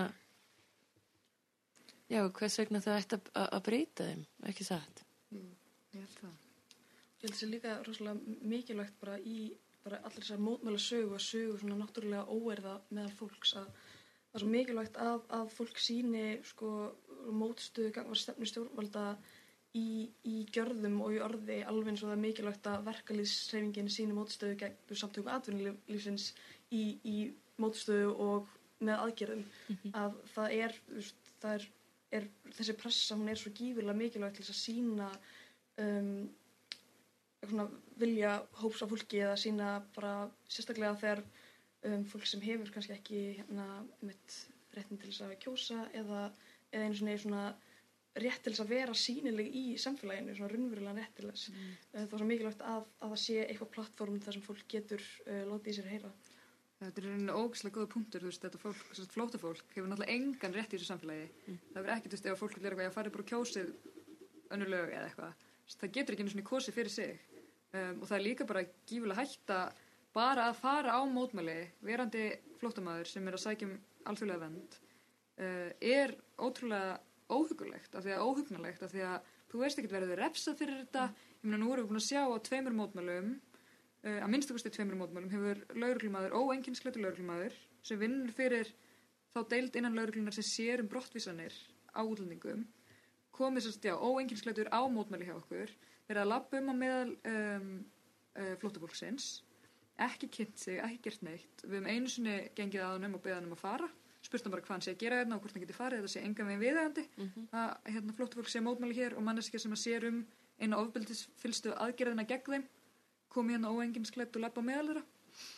já, hvers vegna það ætti að, að breyta þeim, ekki satt. Mm, ég held það. Ég held þessi líka rosalega mikilvægt bara í bara allir þessar mótmæla sögu og sögu svona náttúrulega óerða meðal fólks að það er svo mikilvægt að, að fólk síni sko mótstöðu gangvar stefnu stjórnvalda í, í gjörðum og í orði alveg eins og það er mikilvægt að verkalýðshreyfingin síni mótstöðu gegn samtökum atvinnulífsins í, í mótstöðu og með aðgerðum. Mm-hmm. Að það er, það er er þessi pressa, hún er svo gífurlega mikilvægt til þess að sína um, svona vilja hóps af fólki eða sína bara sérstaklega þegar um, fólk sem hefur kannski ekki hérna mitt réttin til þess að kjósa eða, eða einu svona, svona rétt til þess að vera sýnileg í samfélaginu, svona raunverulega rétt til þess. Mm. Það er svo mikilvægt að, að það sé eitthvað plattform þar sem fólk getur uh, látið í sér heyra. Þetta er einu ógeðslega góða punktur, þú veist, þetta fólk, svona flóttafólk hefur náttúrulega engan rétt í þessu samfélagi. Mm. Það verður ekki, þú veist, ef fólk vil vera eitthvað að fara bara og kjósið önnur lög eða eitthvað. Það getur ekki einu svona kosið fyrir sig. Um, og það er líka bara gífulega hætta bara að fara á mótmæli, verandi flóttamaður sem er að sækja um alþjóðlega vernd, uh, er ótrúlega óhugulegt, af því að óhugnalegt, af því að þú veist ekkert verður refsað fyrir þetta. Ég meina, nú erum við búin að sjá á tveimur mótmælum, uh, að minnsta kosti tveimur mótmælum, hefur lögreglumaður, óeinkennisklæddur lögreglumaður, sem vinnur fyrir þá deild innan lögreglunar sem sér um brottvísanir á útlendingum, komið sérst, já, óeinkennisklæddur á mótmæli hjá okkur, verið að labba um á meðal um, uh, flóttafólksins, ekki kynnt sig, ekki gert neitt. Við höfum einu sinni gengið að honum og beðið hann um að fara, spurt hann bara hvað hann sé að gera hérna og hvort hann geti farið, þetta sé engan veginn viðeigandi mm -hmm. að hérna, flóttafólk sé mótmæli hér og manneskja sem að sér um eina ofbeldisfyllstu aðgerðina gegn þeim kom hérna óeinkennisklædd og labba á meðal þeirra.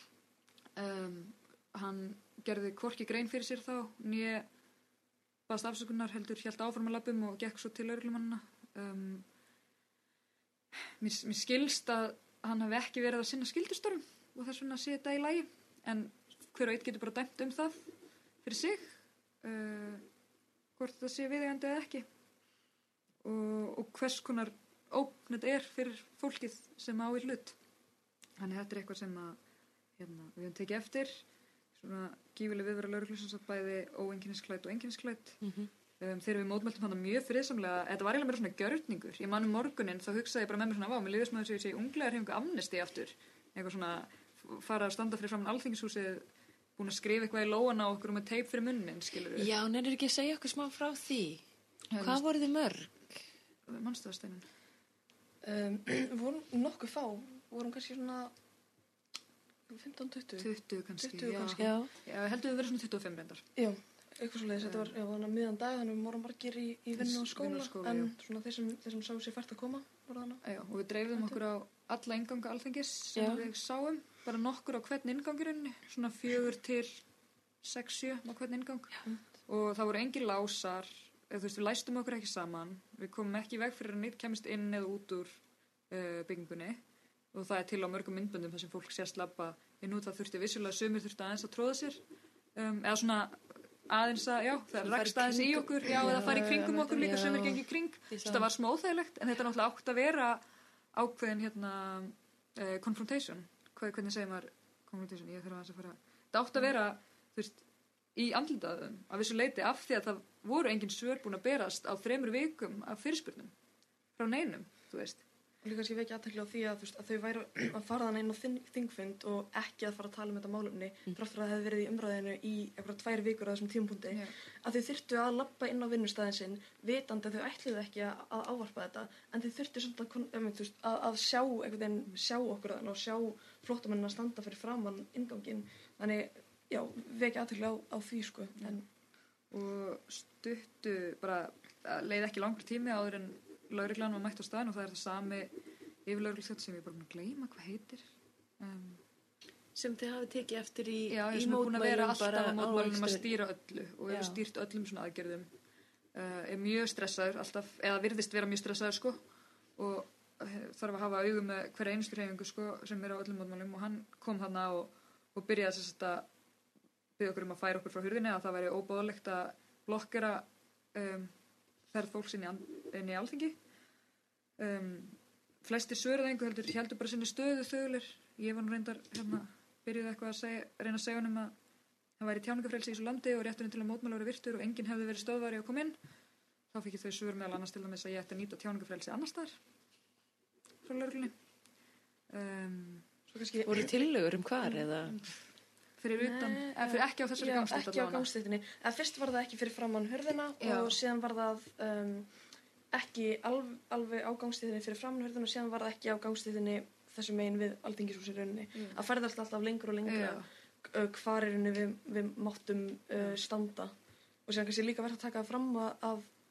Um, hann gerði hvorki grein fyrir sér þá, né baðst afsökunar, heldur hélt áfram að labbum og gekk svo til lögreglumannana. Um, mér, mér skilst að hann hafi ekki verið að sinna skyldustörfum og þess vegna sé þetta í lagi, en hver og einn getur bara dæmt um það fyrir sig, uh, hvort það sé viðeigandi eða ekki og, og hvers konar ógn þetta er fyrir fólkið sem á í hlut. Þannig þetta er eitthvað sem að, hérna, við höfum tekið eftir, svona gífileg viðvera lögreglu sem bæði óeinkennisklædd og einkennisklædd. Mm-hmm. um, þegar við mótmæltum hana mjög friðsamlega, þetta var eiginlega meira svona gjörningur. Ég man um morguninn, þá hugsaði ég bara með mér svona, vá, mér liðist maður sem ég segi unglegar hefum eitthvað amnesti aftur, eitthvað svona fara að standa fyrir framan Alþingishúsið, búin að skrifa eitthvað í lóana á okkur og með teip fyrir munnin, skilur við. Já, nennir ekki að segja okkur smá frá því? Já, hvað voru þið mörg? Manstu það, Steinun? Um, við vorum nokkuð fá, vorum kannski svona fimmtán tuttugu. tuttugu kannski, tuttugu já. kannski. Já. Já, heldur við verið svona tuttugu og fimm reyndar. Já, eitthvað svo leiðis, þetta var, já, þannig að miðan dag, þannig við vorum margir í, í vinnu og skóla, skóla en já. Svona þeir sem, þeir sem sáu sér fært að koma, voru þannig. Já, og við dreifðum okkur á alla inganga Alþingis sem já. Við sáum, bara nokkur á hvern ingangurinn, svona fjögur til sex sjö á hvern ingang. Já. Og það voru engin lásar, eða þú veist, við læstum okkur ekki saman, við komum ekki í veg fyrir að neitt kemist inn eða út úr uh, byggingunni, og það er til á mörgum myndböndum þar sem fólk sést labba inn út, það þurfti vissulega sumir þurfti aðeins að tróða sér, um, eða svona aðeins að, já, það rakst aðeins í okkur, já, eða fara í kringum okkur líka, sumir gengi í kring, þess að það var smá óþægilegt, en þetta er náttúrulega átt að vera ákveðin hérna uh, confrontation, hvað, hvernig segir maður confrontation, ég þarf að fara, þetta átt að vera, þú veist, í andlitaðum af þessu leiti af því að það voru engin svör búin að berast á þremur vikum af fyrirspurnum frá neinum, þú veist. Og líka kannski vekja athygli á því að, veist, að þau væru að fara þannig inn á þingfund og ekki að fara að tala um þetta málefni mm. þrátt fyrir að það hefði verið í umræðinu í eitthvað tvær vikur á þessum tímapunkti yeah. að þau þyrftu að labba inn á vinnustæðin sinn vitandi að þau ætluðu ekki að, að ávarpa þetta en þau þyrftu samt að, að, að sjá, veginn, sjá okkur þannig og sjá flóttamennina að standa fyrir framann innganginn. Þannig, já, vekja athygli á, á því, sko. Yeah. En, og stuttu bara leið ekki langur tími áður en lögreglan var mætt á staðinn og það er það sami yfirlögreglustjóri sem ég er bara búin að gleyma hvað heitir um, sem þið hafið tekið eftir í, já, í sem er búin að vera alltaf á mótmælunum að stýra öllu og hefur stýrt öllum svona aðgerðum uh, er mjög stressaður alltaf, eða virðist vera mjög stressaður sko og uh, þarf að hafa augum með hverja einustu hreyfingu sko sem er á öllum mótmælum og hann kom þarna og, og byrjaði þess að byggja okkur um að færa okkur frá hurðinni að það væri óbáðlegt að blokkera um, ferð fólks inn í, inn í Alþingi um, flestir svöruðu einhver heldur heldur bara sinni stöðu þögulir ég var nú reyndar hérna byrjuði eitthvað að segja, reyna að segja honum að það væri tjáningafrelsi í þessu landi og rétturinn til að mótmæla væri virtur og enginn hefði verið stöðvari að koma inn þá fikk ég þau svör meðal annars til dæmis að ég ætti að nýta tjáningafrelsi annars staðar frá lögreglunni um, Svo kannski voru tillögur um hvar eða fyrir utan, eða fyrir ekki á þessari gangstétt ekki á gangstéttinni, eða fyrst var það ekki fyrir framann hurðina já. Og síðan var það um, ekki alv, alveg á gangstéttinni fyrir framann hurðina og síðan var það ekki á gangstéttinni þessum megin við Alþingishúsi rauninni mm. að ferðast alltaf lengur og lengur uh, hvar er rauninni við, við máttum uh, standa og síðan kannski líka verið að taka fram að, að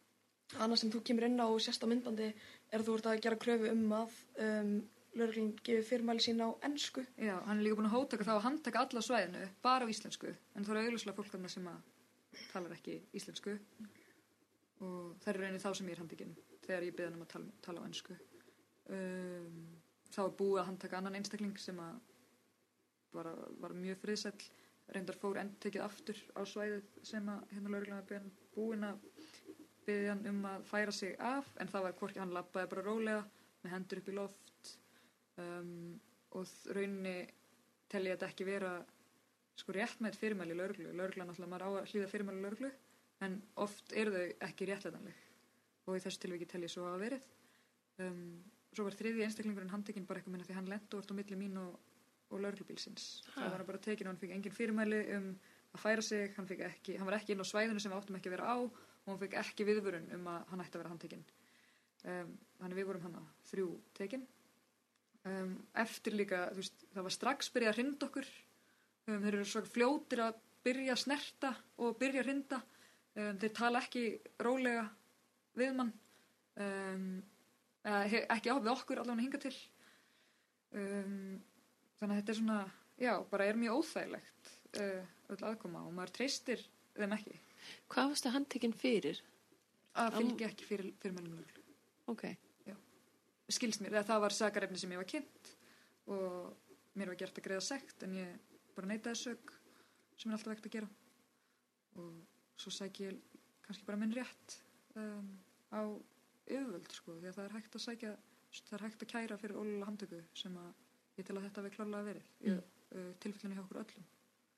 annað sem þú kemur inn á og sérst á myndbandi er að þú ert að gera kröfu um að um, lögreglan gefi fyrirmæli sín á ensku. Já, hann er líka búin að hótaka það og handtaka alla á svæðinu, bara á íslensku, en það eru augljóslega fólk þarna sem að talar ekki íslensku og það er raunin þá sem ég er handtekinn þegar ég beð hann um að tala, tala á ensku. Um, þá er búið að handtaka annan einstakling sem að var, var mjög friðsæll, reyndar fór endtekið aftur á svæðið sem að hérna lögreglan var beðin búin að beðið hann um að færa sig af, en það var hvorki, hann labbaði bara rólega með hendur upp í loft um, og rauninni tel ég þetta ekki vera sko réttmætt fyrirmæli lögreglu. Lögreglan náttúrulega maður á að hlýða fyrirmæli lögreglu, en oft eru þau ekki réttlætanleg og í þessu tilviki tel ég svo að verið. Um, svo var þriðji einstaklingurinn handtekinn bara eitthvað minna því hann lenti úr á milli mín og, og lögreglubílsins. Það var bara tekinn og hann fikk engin fyrirmæli um að færa sig, hann, ekki, hann var ekki inn á svæðinu sem við áttum ekki að vera á og hann fikk ekki viðvörun um að hann ætti að vera handtekinn. Um, þannig við vorum hann að þrjú tekinn. Um, eftir líka, þú veist, það var strax byrjað að hrinda okkur. Um, þeir eru svo fljótir að byrja að snerta og byrja að hrinda. Um, þeir tala ekki rólega við mann. Um, ekki á við okkur allavega hinga til. Um, þannig að þetta er svona, já, bara er mjög óþægilegt uh, öll aðkoma og maður treystir þeim ekki. Hvað varstu handtekinn fyrir? Að fylgja ekki fyrir, fyrir mælum lögreglu. Ok. Já. Skilst mér, það var sakarefni sem ég var kynnt og mér var gert að greiða sekt en ég bara neitaði sök sem er alltaf vegt að gera. Og svo sæki ég kannski bara minn rétt um, á yfirvöld, sko, því að það er hægt að sækja, það er hægt að kæra fyrir ólöglega handtöku sem að ég tel að þetta hafi klárlega verið í mm. uh, tilfellinu hjá okkur öllum.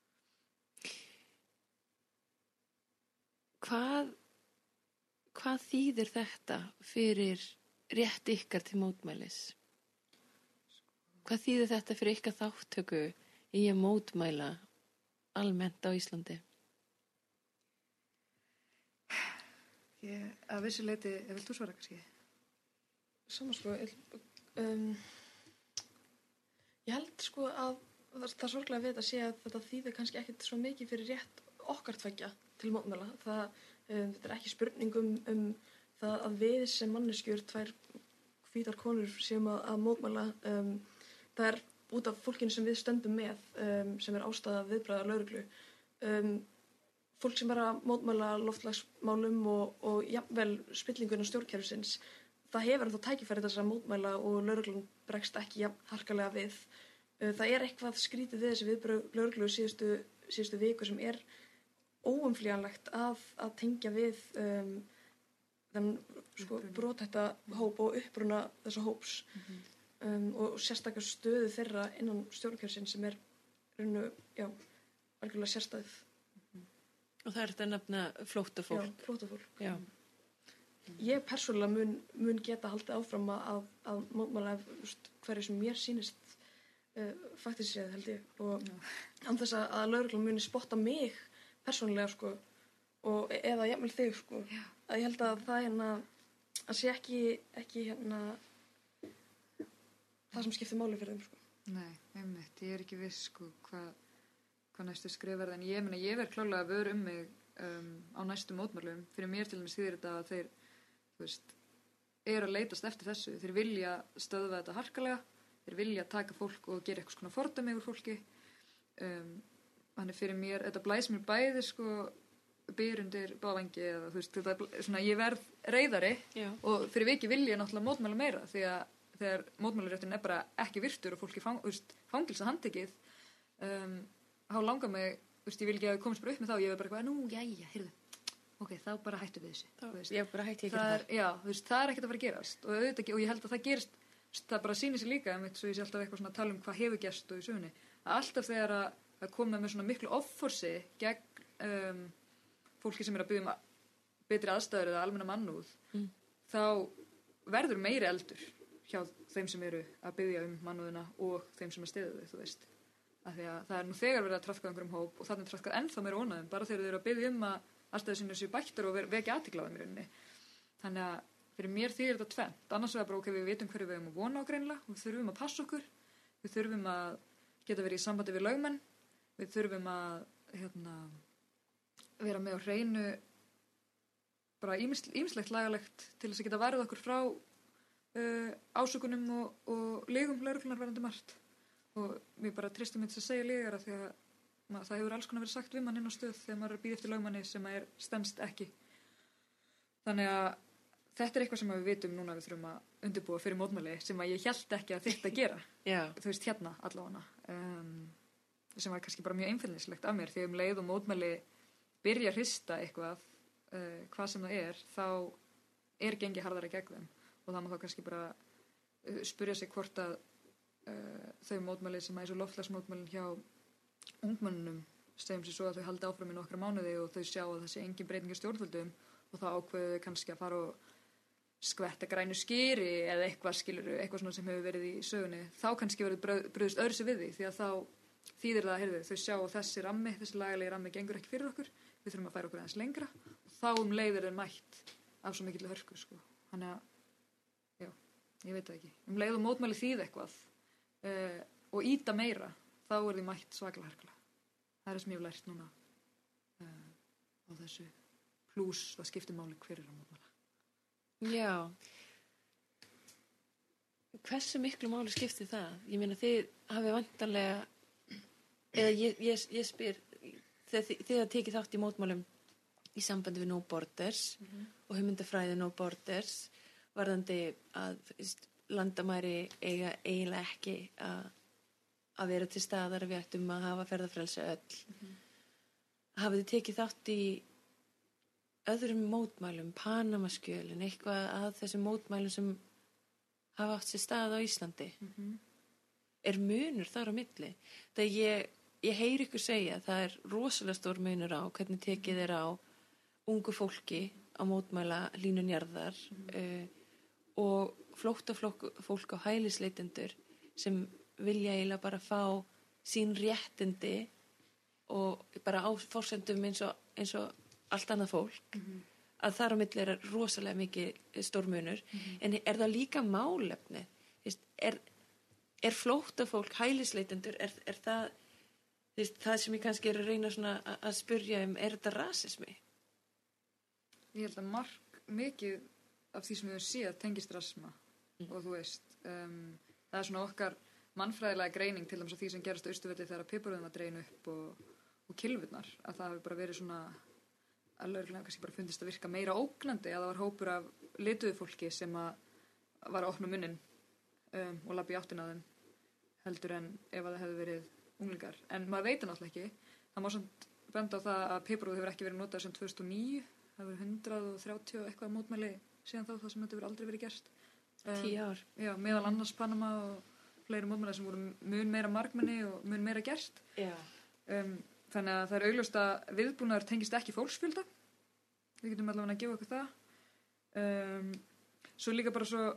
Hvað, hvað þýðir þetta fyrir rétt ykkar til mótmælis? Hvað þýðir þetta fyrir ykkar þáttöku í að mótmæla almennt á Íslandi? Ég, að vissu leiti, ég vil þú svara kannski? Saman sko, um, ég held sko að það, það er sorglega við að sé að þetta þýðir kannski ekkert svo mikið fyrir rétt okkar tveggja til mótmæla. Það, um, þetta er ekki spurningum um það að við sem manneskjur, tvær hvítar konur sem að, að mótmæla, um, það er út af fólkinu sem við stöndum með, um, sem er ástæða viðbragða lögreglu. Um, fólk sem er að mótmæla loftslagsmálum og, og jafnvel spillingun á stjórnkerfisins, það hefur ennþá tækifæri þess að mótmæla og lögreglan bregst ekki jafn harkalega við. Það er eitthvað skrítið við þessi viðbrögð lögreglu síðustu, síðustu viku sem er óumflýjanlegt að, að tengja við um, þann sko, brothætta hóp og uppruna þessa hóps mm-hmm. um, og sérstakar stöðu þeirra innan stjórnkerfisins sem er raunu, já, algjörlega sérstæð. Og það er þetta nefna flóttafólk. Já, flóttafólk. Já. Ég persónulega mun, mun geta haldið áfram að, að mótmæla hverju sem mér sýnist uh, faktiskt séð, held ég. Og án þess að, að lögreglan muni spotta mig persónulega, sko, og eða jafnvel þig, sko. Já. Að ég held að það hérna, að sé ekki, ekki hérna, það sem skiptir máli fyrir þeim, sko. Nei, einmitt, ég er ekki viss, sko, hvað hvað næstu skrif verða, en ég meina ég verð klárlega að vöru um mig um, á næstu mótmælum. Fyrir mér til dæmis þýðir þetta að þeir, þú veist, eru að leitast eftir þessu. Þeir vilja stöðva þetta harkalega, þeir vilja taka fólk og gera eitthvað svona fordæmi yfir fólki. Um, þannig fyrir mér, þetta blæs mér bæði, sko, byr undir bávangi eða, þú veist, þetta, svona, ég verð reiðari Já. Og fyrir viki vil ég náttúrulega mótmæla meira því að þegar mótmælaréttin er bara ekki virtur og fólki fang, fangilsa handtekið, um, þá langar mig, þú veist, ég vil ekki að við komast bara upp með þá, ég vil bara eitthvað, nú, jæja, heyrðu, ok, þá bara hættu við þessu. Þá, ég bara hætti ekki það. Er, já, þú veist, það er ekkert að fara að gerast og, auðvitað, og ég held að það gerist, það bara sýnir sér líka, einmitt, svo ég sé alltaf eitthvað svona að tala um hvað hefur gerst og í sögunni, að alltaf þegar að, að koma með svona miklu offorsi gegn um, fólki sem er að biðja um betri aðstæður eða almenna mannúð, mm. þá verður meiri eldur hjá þeim sem eru að biðja um mannúðina og þeim sem að styðja þau, þú veist. Af því að það er nú þegar verið að trafka einhverjum hóp og þannig er trafkað ennþá meira ónæðum bara þegar þeir eru að biðja um að aðstæður sinni séu bættar og vekja athygli á þeim í rauninni. Þannig að fyrir mér þýðir þetta tvennt. Annars vegar bara ok, við vitum hverju við erum að vona á greinilega, við þurfum að passa okkur, við þurfum að geta verið í sambandi við lögmenn, við þurfum að hérna, vera með á hreinu bara ýmislegt lagalegt til þess að geta værið okkur frá uh, ásökunum og, og legum lögreglunar verðandi margt og mér bara tristum mig til að segja legara því að mað, það hefur alls konar verið sagt við mann inn á stöð þegar maður er að býða eftir lögmanni sem er stendst ekki þannig að þetta er eitthvað sem við vitum núna við þurfum að undirbúa fyrir mótmæli sem að ég hélt ekki að þyrfti að gera yeah. þú veist hérna allavega um, sem var kannski bara mjög einfæðnislegt af mér því um leið og mótmæli byrja að hrista eitthvað uh, hvað sem það er þá er gengi harðara gegn þeim og það má þá kannski bara uh, spyrja sig hvort að uh, þau mótmæli sem að eins og loftslagsmótmælin hjá ungmennunum segjum sér svo að þau haldi áfram í nokkra mánuði og þau sjá að það sé engin breyting í stjórnvöldum og þá ákveðu þau kannski að fara og skvetta grænu skýri eða eitthvað skilur eitthvað svona sem hefur verið í sögunni þá kannski verið bröðust öðru sig við því því að þá þýðir það heyrðu, þau sjá þessi rammi, þessi lagalegi rammi gengur ekki fyrir okkur við þurfum að færa okkur aðeins lengra og þá um leiðir er mætt af svo mikilvæg hörku sko. Þannig að já, ég veit það ekki um leið og mótmæli þýð eitthvað uh, og íta meira þá er því mætt svakalega hörkulega það er það sem ég hef lært núna uh, á þessu plús það skiptir máli hver er að mótmæla Já hversu miklu máli skiptir það? Ég meina þið hafið vantarlega eða ég, ég, ég spyr þegar þið, þið að tekið þátt í mótmálum í sambandi við No Borders mm-hmm. og hugmyndafræði No Borders varðandi að veist, landamæri eiga eiginlega ekki að, að vera til staðar við ættum að hafa ferðafrelsi öll mm-hmm. hafið þið tekið þátt í öðrum mótmælum, Panamaskjölin, eitthvað að þessum mótmælum sem hafa átt sér stað á Íslandi. Mm-hmm. Er munur þar á milli? Það ég, ég heyri ykkur segja, það er rosalega stór munur á hvernig tekið er á ungu fólki á mótmæla línunjarðar mm-hmm. uh, og flóttafólk fólk á hælisleitendur sem vilja eiginlega bara fá sín réttindi og bara á forsendum eins og, eins og allt annað fólk mm-hmm. að þar á milli er rosalega mikið stórmunur mm-hmm. en er það líka málefni er, er flóttafólk hælisleitendur er, er það veist, það sem ég kannski er að reyna svona að, að spyrja um er þetta rasismi? Ég held að marg mikið af því sem við höfum séð tengist rasisma mm. og þú veist um, það er svona okkar mannfræðilega greining til dæmis af því sem gerast á Austurvelli þegar piparúðum var dregin upp og, og kylfurnar að það hefur bara verið svona að lögreglan kannski bara fundist að virka meira ógnandi að það var hópur af lituðu fólki sem að var að opna munnin um, og labba í áttina að þeim heldur en ef að það hefði verið unglingar en maður veit það náttúrulega ekki það má samt benda á það að piparúð hefur ekki verið notað sem tvö þúsund og níu það hefur hundrað þrjátíu og eitthvað mótmæli síðan þá það sem þetta hefur aldrei verið gert um, tíu ár já, meðal annars Panama og fleiri mótmæli sem voru mun meira margmenni og mun meira gert um, þannig að það er augljóst að viðbúnaður tengist ekki fólksfjölda við getum allavega að gefa okkur það um, svo líka bara svo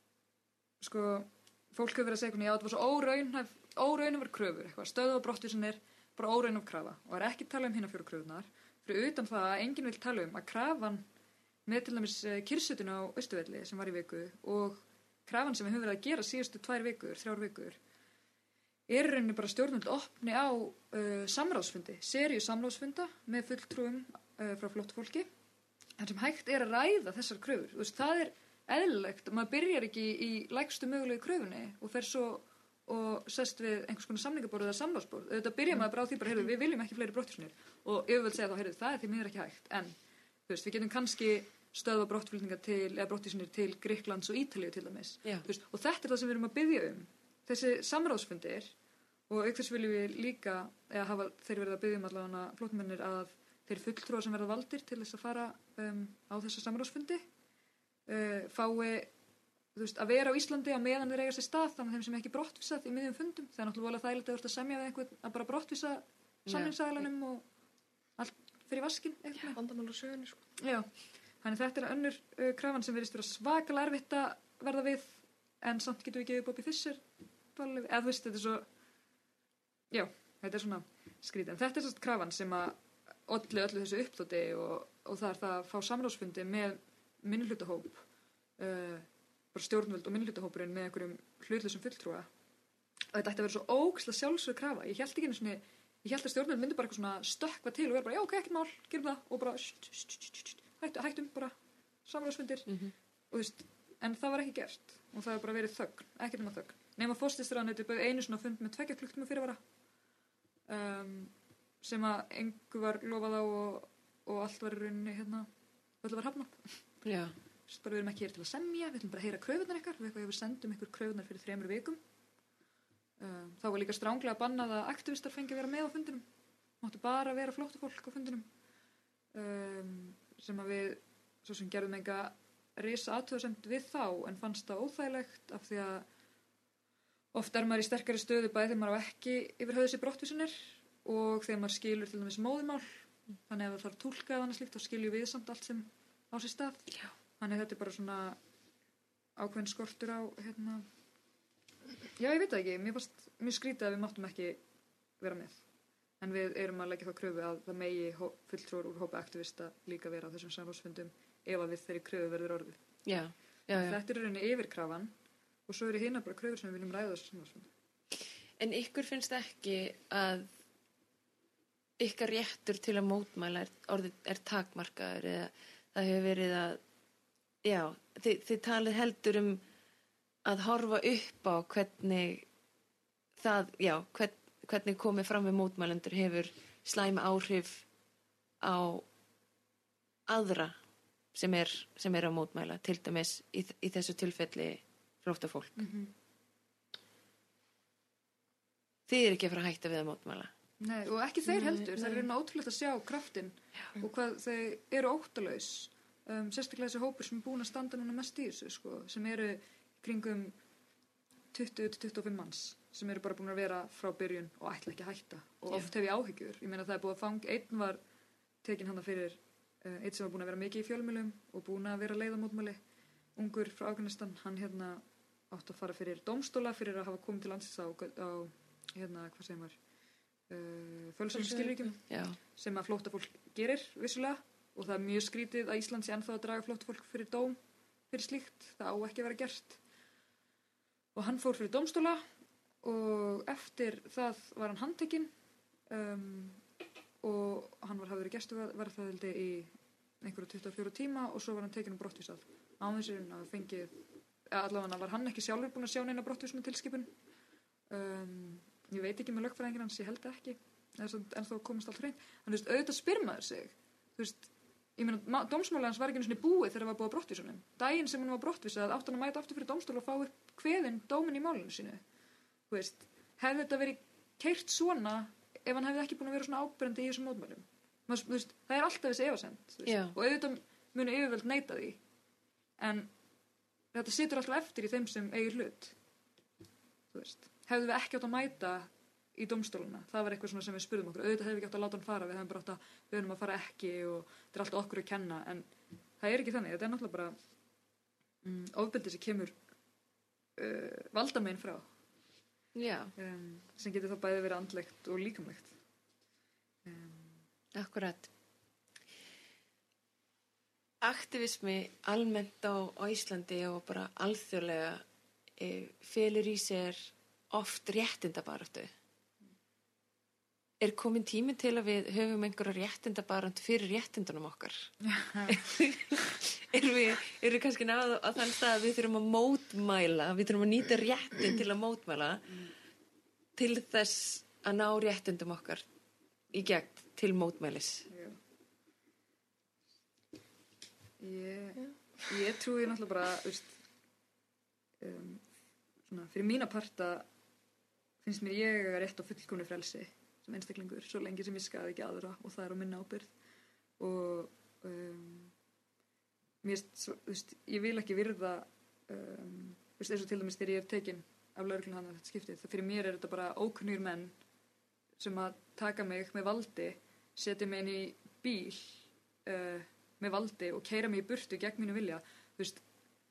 sko fólk hefur verið að segja hvernig já þetta var svo óraunhæf óraunhæfur kröfur eitthvað stöðu og brottvísun er bara óraunhæf krafa og er ekki tala um hina fjóru kröfunar fyrir utan það að enginn vil tala um að krafan með til dæmis kyrrsutun á Austurvelli sem var í viku og krafan sem við höfum verið að gera síðustu tvær vikur, þrjár vikur er rauninni bara stjórnvöld opni á uh, samráðsfundi, seríu samráðsfunda með fulltrúum uh, frá flott fólki en sem hægt er að ræða þessar kröfur. Þú veist, það er eðlilegt, maður byrjar ekki í lægstu mögulegu kröfunni og fer svo og sest við einhvers konar samningaborð eða samráðsborð. Þetta byrjar maður bara á því bara, heyrðu, við viljum ekki fleiri brottvísanir og yfirvöld segja þá, heyrðu, það er því miður ekki hægt en þú veist, við getum kannski stöðva brottflutningar til, eða brottvísanir til Grikklands og Ítalíu til dæmis. Veist, og þetta er það sem við erum að biðja um. Þessi samráðsfundir og auk þess viljum við líka eða hafa þeir verið að biðja um allavega flóttamennir að þeir fulltrúar sem verða valdir til þess að fara um, á þessa samráðsfundi uh, fái þú veist, að vera á Íslandi á meðan þeir eiga sér stað þannig að þeim sem ekki brottvísað í miðjum fundum það er náttúrulega þægilegt að þú ert að semja við einhvern að bara brottvísa samningsaðilanum og allt fyrir vaskin Já, vandamál og sögunni sko. Já, þannig þetta er önnur uh, krafan sem verðist vera svakalega erfitt að verða við en samt getum við gefið Bobby Fischer dvalið, eða þú veist, þetta er svo já, þetta er svona skrítið en þetta er svona krafan sem að olli öllu þessu uppþótti og, og það er það að fá samráðsfundi með minnihlutahóp uh, bara stjórnvöld og minnihlutahópurinn með einhverjum hlutlausum fulltrúa og þetta ætti að vera svo ógeðslega sjálfsögð krafa ég held ekki einu svona ég held að stjórnvöld myndi bara eitthvað svona stökkva til og vera bara já ok, ekkert mál, gerum það og bara sh, sh, sh, sh, sh. hættu, hættum bara samráðsfundir Mhm. og þú veist, en það var ekki gert og það var bara verið þögn, ekkert nema þögn nema forsætisráðuneytið bauð einu svona fund með tveggja klukktíma fyrirvara um, sem að engu var lofað á og, og allt var í rauninni hérna, öllu var hafnað Já. bara við erum ekki hér til að semja, við ætlum bara að heyra kröfunar ykkar, við eitthvað við sendum ykkur kröfunar fyrir þremur vikum um, þá var líka stránglega bannað að aktivistar fengi að vera með á fundinum máttu bara vera flóttafólk á fundinum um, sem að við svo sem gerðum enga risa aðtöðsend við þá en fannst það óþægilegt af því að oft er maður í sterkari stöðu bæði þegar maður á ekki yfir höfðu sér brottvísunir og þegar maður skilur til dæmis móðumál þannig að það þarf túlkað annars líkt þá skiljum við samt allt sem á sér stað Já. Þannig að þetta er bara svona ákveðin skortur á hérna já ég veit það ekki, mér fannst mjög skrítið að við máttum ekki vera með en við erum að leggja það kröfu að það megi fulltrúar úr hópa aktivista líka vera á þessum samráðsfundum ef að við þeirri kröfu verður orðið Já, já, já. Þetta er rauninni yfirkrafan og svo eru hérna bara kröfur sem við viljum ræða þessu samráðsfundum En ykkur finnst ekki að ykkar réttur til að mótmæla er, orðið, er takmarkaður eða það hefur verið að já, þið, þið talið heldur um að horfa upp á hvernig það, já, hvern, hvernig komið fram við mótmælendur hefur slæma áhrif á aðra sem er, sem er að mótmæla til dæmis í, í þessu tilfelli flóttafólk. mm-hmm. Þið er ekki að fara að hætta við að mótmæla. Nei, og ekki þeir Nei, heldur, það nei. er reyna ótrúlegt að sjá kraftin og hvað þau eru óttalaus um, sérstaklega þessi hópur sem er búin að standa núna mest í þessu sko, sem eru kringum tuttugu til tuttugu og fimm manns sem eru bara búin að vera frá byrjun og ætla ekki að hætta og oft hef ég áhyggjur, ég meina það er búin að fang einn var tekin hana fyrir uh, einn sem var búin að vera mikið í fjölmjölum og búin að vera leiðamótmæli ungur frá Afganistan, hann hérna átt að fara fyrir dómstóla fyrir að hafa komið til landsins á, á hérna, hvað segir maður uh, fölsum skilríkjum sem að flóttafólk gerir vissulega og það er mjög skrítið að Ísland sé ennþá að draga flóttafólk fyrir dóm fyrir slíkt, það á ekki að vera gert og hann fór fyrir dómstóla og eftir það var hann handtekinn um, og hann var hafður í gæsluvarðhaldi í einhverju tuttugu og fjóra tíma og svo var hann tekinn og brottvísað á þessum að fengið allavega var hann ekki sjálfur búin að sjá neina brottvísuna tilskipun um, ég veit ekki með lögfræðingir hans, ég held ekki en þó komast allt hreint þannig að auðvitað spyr maður sig þú veist, ég meina, dómsmáli hans var ekki einu sinni búið þegar það var búið að brottvísunum daginn sem hann var brottvísað átt hann að mæta aftur fyrir dómstóla og fá upp kveðin dómin í málinu sínu þú veist, hefði þetta verið keyrt svona ef hann hefði ekki búin að vera svona ábyrjandi í þessum mótmælum Mas, veist, það er alltaf þessi efasemd og auðvitað muni yfirvöld neita því en þetta situr alltaf eftir í þeim sem eigir hlut þú veist, hefðu við ekki átt að mæta í dómstóluna, það var eitthvað svona sem við spurðum okkur auðvitað hefði við ekki átt að láta hann fara, við hefum bara átt að við höfum að fara ekki og þetta er alltaf okkur að kenna en það er ekki þannig, þetta er náttúrulega bara mm, ofbeldi sem kemur uh, valdamein frá um, sem getur þá bæði verið andlegt og líkamlegt um, Akkurat Aktivismi almennt á, á Íslandi og bara alþjóðlega e, felur í sér oft réttindabaráttu Er komin tími til að við höfum einhverja réttindabaráttu fyrir réttindunum okkar? Erum við, er við kannski náðu að þann stað að við þurfum að mótmæla, við þurfum að nýta réttin til að mótmæla til þess að ná réttindum okkar í gegn til mótmælis? Já. Ég, ég trúi náttúrulega bara, veist, um, svona, fyrir mína parta finnst mér ég að rétt á fullkomnu frelsi sem einstaklingur, svo lengi sem ég skaði ekki aðra og það er á minna ábyrgð og um, mér svo, veist, ég vil ekki virða um, veist, eins og til dæmis þegar ég er tekin af lögreglunni hann að þetta skiptið, það fyrir mér er þetta bara ókunnugir menn sem að taka mig með valdi, setja mig inn í bíl uh, með valdi og keyra mig í burtu gegn mínu vilja, þú veist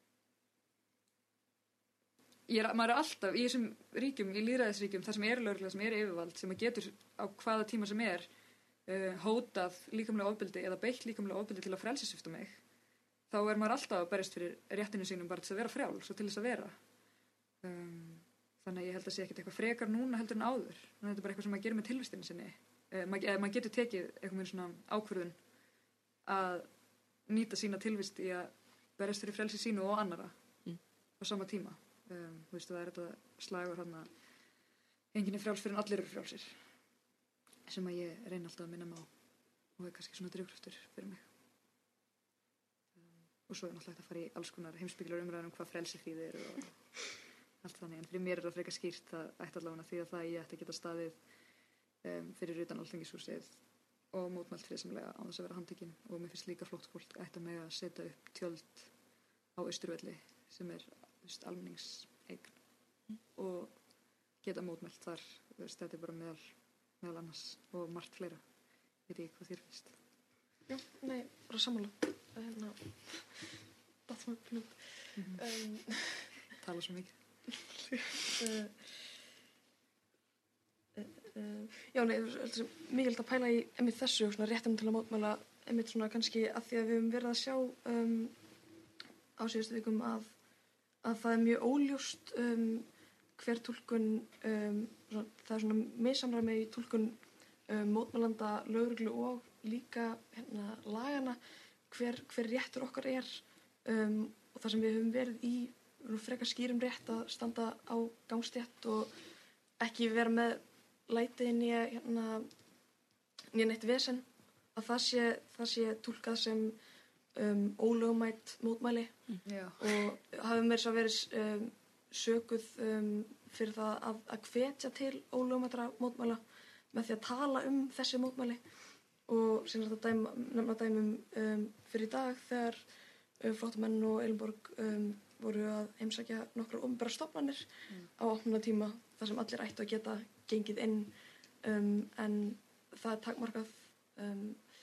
Ég er, maður er alltaf í þessum ríkjum, í lýðræðisríkjum, þar sem er lögregla, sem er yfirvald, sem að getur á hvaða tíma sem er uh, hótað líkamlega ofbeldi eða beitt líkamlega ofbeldi til að frelsissvipta mig, þá er maður alltaf að berjast fyrir réttinu sínum bara til að vera frjáls og til þess að vera. Um, þannig að ég held að sé ekkert eitthvað frekar núna heldur en áður. Þannig að þetta er bara eitthvað sem maður gerir með tilvistinu sinni. Uh, maður, maður getur tekið eitthvað með svona ákvörðun að nýta sína tilvist í að berjast fyrir frelsi sínu og annara mm. á sama tíma. Um, þú veist, það er þetta slagur hérna, enginn er frjáls fyrir en allir eru frjálsir, sem að ég reyna alltaf að minna mig á og er kannski svona drifkraftur fyrir mig. Um, og svo er náttúrulega að fara í alls konar heimspekilegar umræður um hvað frelsi þýðir og allt þannig, en fyrir mér er það frekar skýrt það ætti allavega því að það ég ætti að geta staðið um, fyrir utan Alþingishúsið og mótmælt friðsamlega á þess að vera handtekinn og mér finnst líka flott fólk ætti að mega að setja upp tjöld á Austurvelli sem er veist, almenningseign mm. og geta mótmælt þar, veist, þetta er bara meðal, meðal annars og margt fleira, veit ég hvað þér finnst. Já, nei, bara sammála. Hérna, það var pnum. Um, Tala svo mikið. uh, Uh, já, nei, mikilvægt að pæla í einmitt þessu, svona réttum til að mótmæla einmitt svona kannski að því að við höfum verið að sjá um, á síðustu vikum að, að það er mjög óljóst um, hver túlkun um, svona, það er svona missamræmi í túlkun um, mótmælanda, lögreglu og líka hérna lagana hver, hver réttur okkar er um, og það sem við höfum verið í frekar skýrum rétt að standa á gangstétt og ekki vera með læti inn í hérna nýja neitt vesen að það sé, það sé túlkað sem um, ólögmætt mótmæli mm. og hafi meira svo verið um, sökuð um, fyrir það að, að hvetja til ólögmættra mótmæla með því að tala um þessi mótmæli og síðan er þetta dæma, nefna dæmum um, fyrir í dag þegar um, flóttamenn og Elinborg um, voru að heimsækja nokkrar opinberar stofnanir mm. á opnuna tíma þar sem allir ættu að geta gengið inn um, en það er takmarkað um,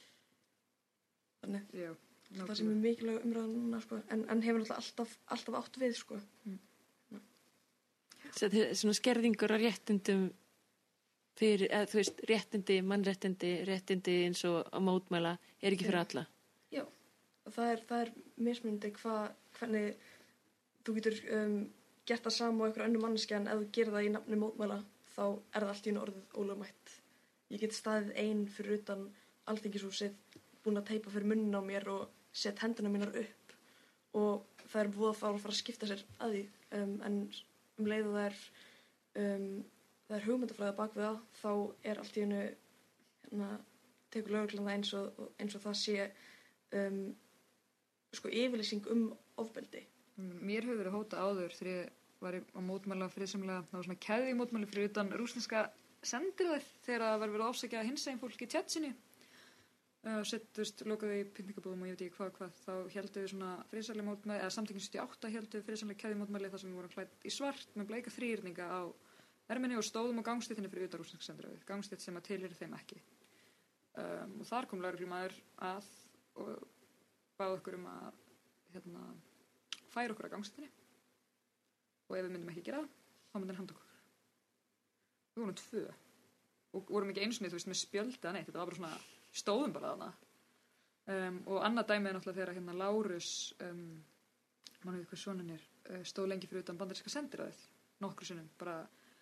þannig Já, það sem er mikilvæg umræða núna sko, en, en hefur alltaf, alltaf átt við sko. mm. Svona skerðingur á réttindum fyrir, eða þú veist, réttindi, mannréttindi réttindi eins og að mótmæla er ekki fyrir alla. Já, það er, það er mismunandi hvað, hvernig þú getur um, gert það sama á einhver önnur manneskja en ef þú gerir það í nafni mótmæla þá er það allt í einu orðið ólögmætt. Ég get staðið ein fyrir utan Alþingishúsið, búin að teipa fyrir munnin á mér og set hendina mínar upp og það er voða fár að fara að skipta sér að því um, en um leið og það er um, það er hugmyndafræði bak við það þá er allt í einu hérna, tekur lögreglan það eins og, eins og það sé um, sko yfirlýsing um ofbeldi. Mér hefur verið hóta áður þegar ég var á mótmæla friðsamlega, það var svona keðju mótmæli fyrir utan rússneska sendiráðið þegar það var verið að ásækja hinsegin fólk í Tétsinni og settust, lokaðu í pyntingabúðum og ég veit ekki hvað hvað, þá heldum við svona friðsamlega mótmæli, eða samtökin sjötíu og átta heldum við friðsamlega keðju mótmæli þar sem við vorum klædd í svart með bleika þrýrninga á erminni og stóðum á gangstéttinni fyrir utan rússneska sendiráðið, gangstétt sem að tilheyrir þeim ekki. Um, og þar kom lögreglumaður að og bað okkur um að hérna færa okkur að gangstéttinni og ef við myndum ekki gera þá myndum við handa okkur. Við vorum tvö og vorum ekki eins og neitt, þú veist, með spjöldi að neitt, þetta var bara svona, stóðum bara þarna. Um, og annað dæmið er náttúrulega þegar hérna Lárus, um, mann veit hvað soninn er, uh, stóð lengi fyrir utan bandaríska sendiráðið, nokkru sinnum, bara,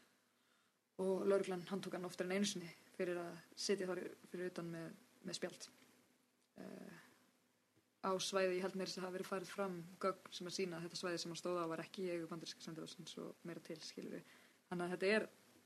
og lögreglan handtók hann oftar en einu sinni fyrir að sitja þar fyrir utan með, með spjald. Uh, á svæði, ég held mér þess að hafa verið farið fram gögn sem að sína að þetta svæði sem hann stóð á var ekki í eigu bandaríska sendiráðsins og meira til, skilur við. Þannig að þetta er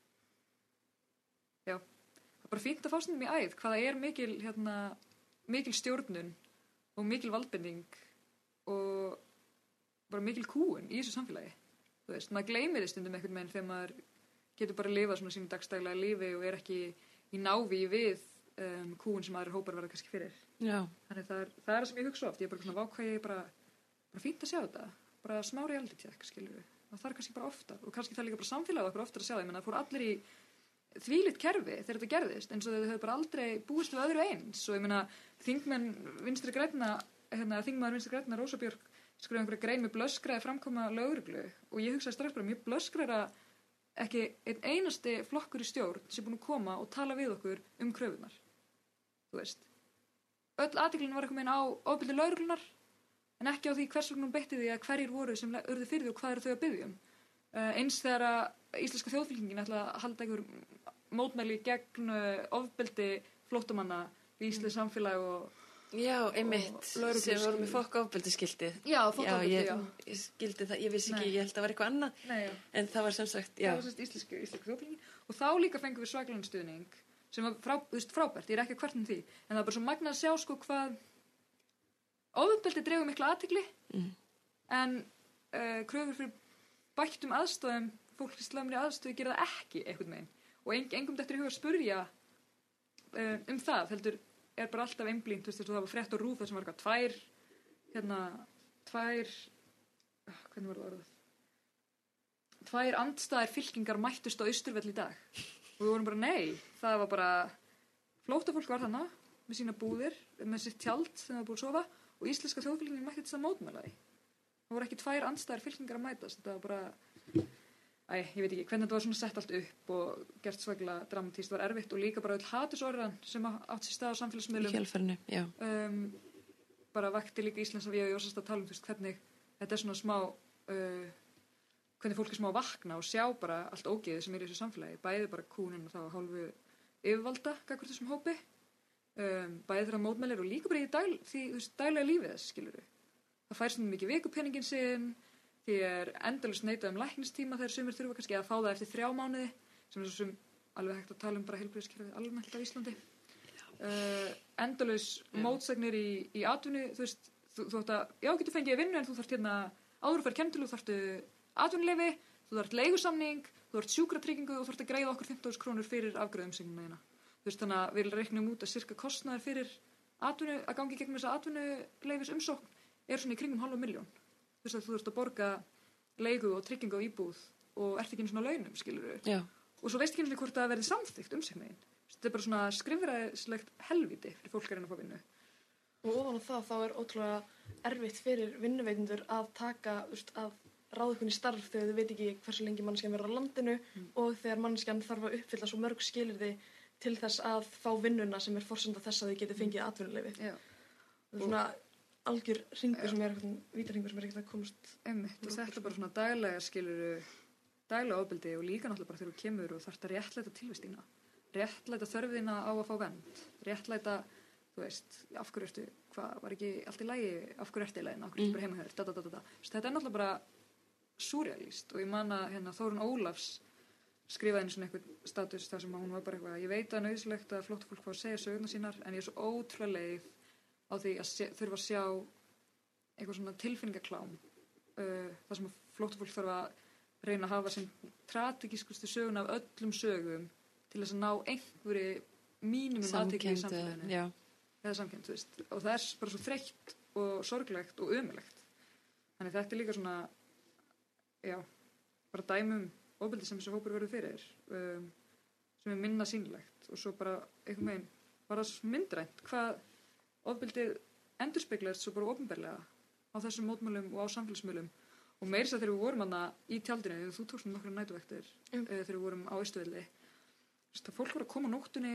já, það er bara fínt að fá stundum í æð hvaða er mikil, hérna, mikil stjórnun og mikil valdbending og bara mikil kúun í þessu samfélagi. Þú veist, maður gleymir því stundum einhvern veginn þegar maður getur bara að lifa svona sínu dagstæglega lífi og er ekki í návi við um, kúun sem aðrir hópar verða kannski fyrir. Já. Þannig það er það er sem ég hugsa oft, ég er bara svona vákvæði ég bara, bara fínt að sjá þetta, bara smá reality check, skilur við. Það er kannski bara oftar og kannski það er líka bara samfélagið okkur oftar að sjá það, ég menna það fór allir í þvílíkt kerfi þegar þetta gerðist, eins og þau hefur bara aldrei búist við öðru eins og ég meina þingmenn Vinstri grænna, hérna þingmaður Vinstri grænna Rósa Björk skrifa einhverja grein með blöskraði framkoma lögreglu og ég hugsaði strax bara mjög blöskraðra ekki einn einasti flokkur í stjórn sem búin að koma og tala við okkur um kröfunar. Þú veist. Öll athygli var eitthvað meina á ofbeldi lögreglunar en ekki á því hvers vegna hún beitti því að hverjir voru sem urðu fyrir því og hvað eru þau að biðja um. Uh, eins þegar að íslenska þjóðfylkingin ætla að halda einhver mótmæli gegn uh, ofbeldi flóttamanna í íslensk samfélag og, Já, einmitt, sem voru með fokkaofbeldiskiltið. Já, fokkaofbeldi, já. Ég, ég skildi það, ég vissi ekki, Nei. Ég held að það var eitthvað annað. Nei, já. En það var sem sagt, já. Það var sem sagt íslensku, íslensku þjóðfélagi. Og þá líka fengum við svakalan stuðning, sem var frá, þú veist, frábært, ég er ekki að kvarta um því. En það var bara svo magnað að sjá, sko, hvað ofbeldi dregur mikla athygli, mm. en uh, kröfur fyrir bættum aðstæðum, fólk í slæmri aðstöðu gera það ekki einhvern veginn. Og en, engum þetta er í huga að spurja uh, um það, heldur, er bara alltaf einblínt, þú veist, það var frétt og rúð þar sem var eitthvað tvær, hérna, tvær, uh, hvernig var það orðað? Tvær andstæðir fylkingar mættust á Austurvelli í dag. Og við vorum bara, nei, það var bara, flóttafólk var þarna, með sína búðir, með sitt tjald sem það var búið að sofa, og íslenska þjóðfylkingin mætti þess að mótmæla því. Það voru ekki tvær andstæðir fylkingar að mætast, þetta var bara, æ, ég veit ekki, hvernig þetta var svona sett allt upp og gert svaklega dramatíst, var erfitt og líka bara öll hatursorðan sem átt sér stað á samfélagsmiðlum. Í kjölfarinu, já. Um, bara vakti líka Íslands að við og Jósast að tala um, þú veist, hvernig þetta er svona smá, uh, hvernig fólk er smá að vakna og sjá bara allt ógeðið sem er í þessu samfélagi, bæði bara kúnin og þá hálfu yfirvalda gagnvart þessum hópi, um, bæði þeirra mótmælir og líka bara í dag, því, þú veist, daglega lífið þess, skilurðu. Það fær svona mikið vikupenningin sinn, því er endalaust neitað um læknistíma þegar sumir þurfa kannski að fá það eftir þrjá mánuði, sem er svo sem alveg hægt að tala um bara heilbrigðiskerfið almennt á Íslandi. Uh, endalaust mótsagnir í, í atvinnu, þú veist, þú, þú ætti að, já, getur fengið vinnu en þú þarft hérna, áður að fara kennitölu, þú þarftu atvinnuleyfi, þú þarft leigusamning, þú þarft sjúkratryggingu og þú þarft að greiða okkur fimmtán þúsund krónur fyrir afgreiðumsýninguna þína. Þú veist, þannig að við reiknum út að sirka kostnaður fyrir atvinnu, að gangi gegnum þessa atvinnuleyfis umsókn er svona í kringum halva milljón. Þú veist að þú þurft að borga leigu og tryggingu á íbúð og ert ekki einu svona launum, skilur við. Og svo veist ekki einu hvort það verði samþykkt umsóknin. Þetta er bara svona skrifræðislegt helvíti fyrir fólk að reyna að fá vinnu. Og ofan á það þá er ótrúlega erfitt fyrir vinnuveitundur að taka, þú veist, að ráða ykkur í starf þegar þau veit ekki hversu lengi manneskjan verður á landinu mm. og þegar manneskjan þarf að uppfylla svo mörg skilyrði til þess að fá vinnuna sem er forsenda þess að þau geti fengið atvinnuleyfi. Já. Það er svona algjör hringur sem er eitthvað, vítarhingur sem er ekkert að komast. Einmitt, og þetta er bara svona daglega skiluru, daglega ofbeldi og líka náttúrulega bara þegar þú kemur og þarft að réttlæta tilvistina, réttlæta þörfina á að fá vernd, réttlæta, þú veist, af hverju ertu, hvað, var ekki allt í lagi, af hverju ertu í lagina, af hverju ertu bara heima hér, da, da, da, da, da. Þetta er náttúrulega bara súrrealíst og ég man að hérna, Þórunn Ólafs skrifaði einu svona eitthvað status þar sem hún var bara eitthvað, ég veit að nauðsynlegt að flóttafólk fá að segja sögurnar sínar en ég er svo ótrúlega leið á því að sé, þurfa að sjá eitthvað svona tilfinningaklám uh, þar sem flóttafólk þarf að reyna að hafa sem tragískustu söguna af öllum sögum til þess að ná einhverju mínimum athygli í samfélaginu já. Eða samkennd, þú veist og það er bara svo þreytt og sorglegt og ömurlegt þannig þetta er líka svona já, bara dæmum ofbeldi sem þessi hópur verður fyrir um, sem er minna sýnilegt og svo bara einhvern veginn bara myndrænt hvað ofbeldið endurspeglaðist svo bara opinberlega á þessum mótmælum og á samfélagsmiðlum og meira þess að þegar við vorum hana í tjaldinu þú tókst um nokkra nætuvektir mm. uh, þegar við vorum á Austurvelli það fólk voru að koma á nóttunni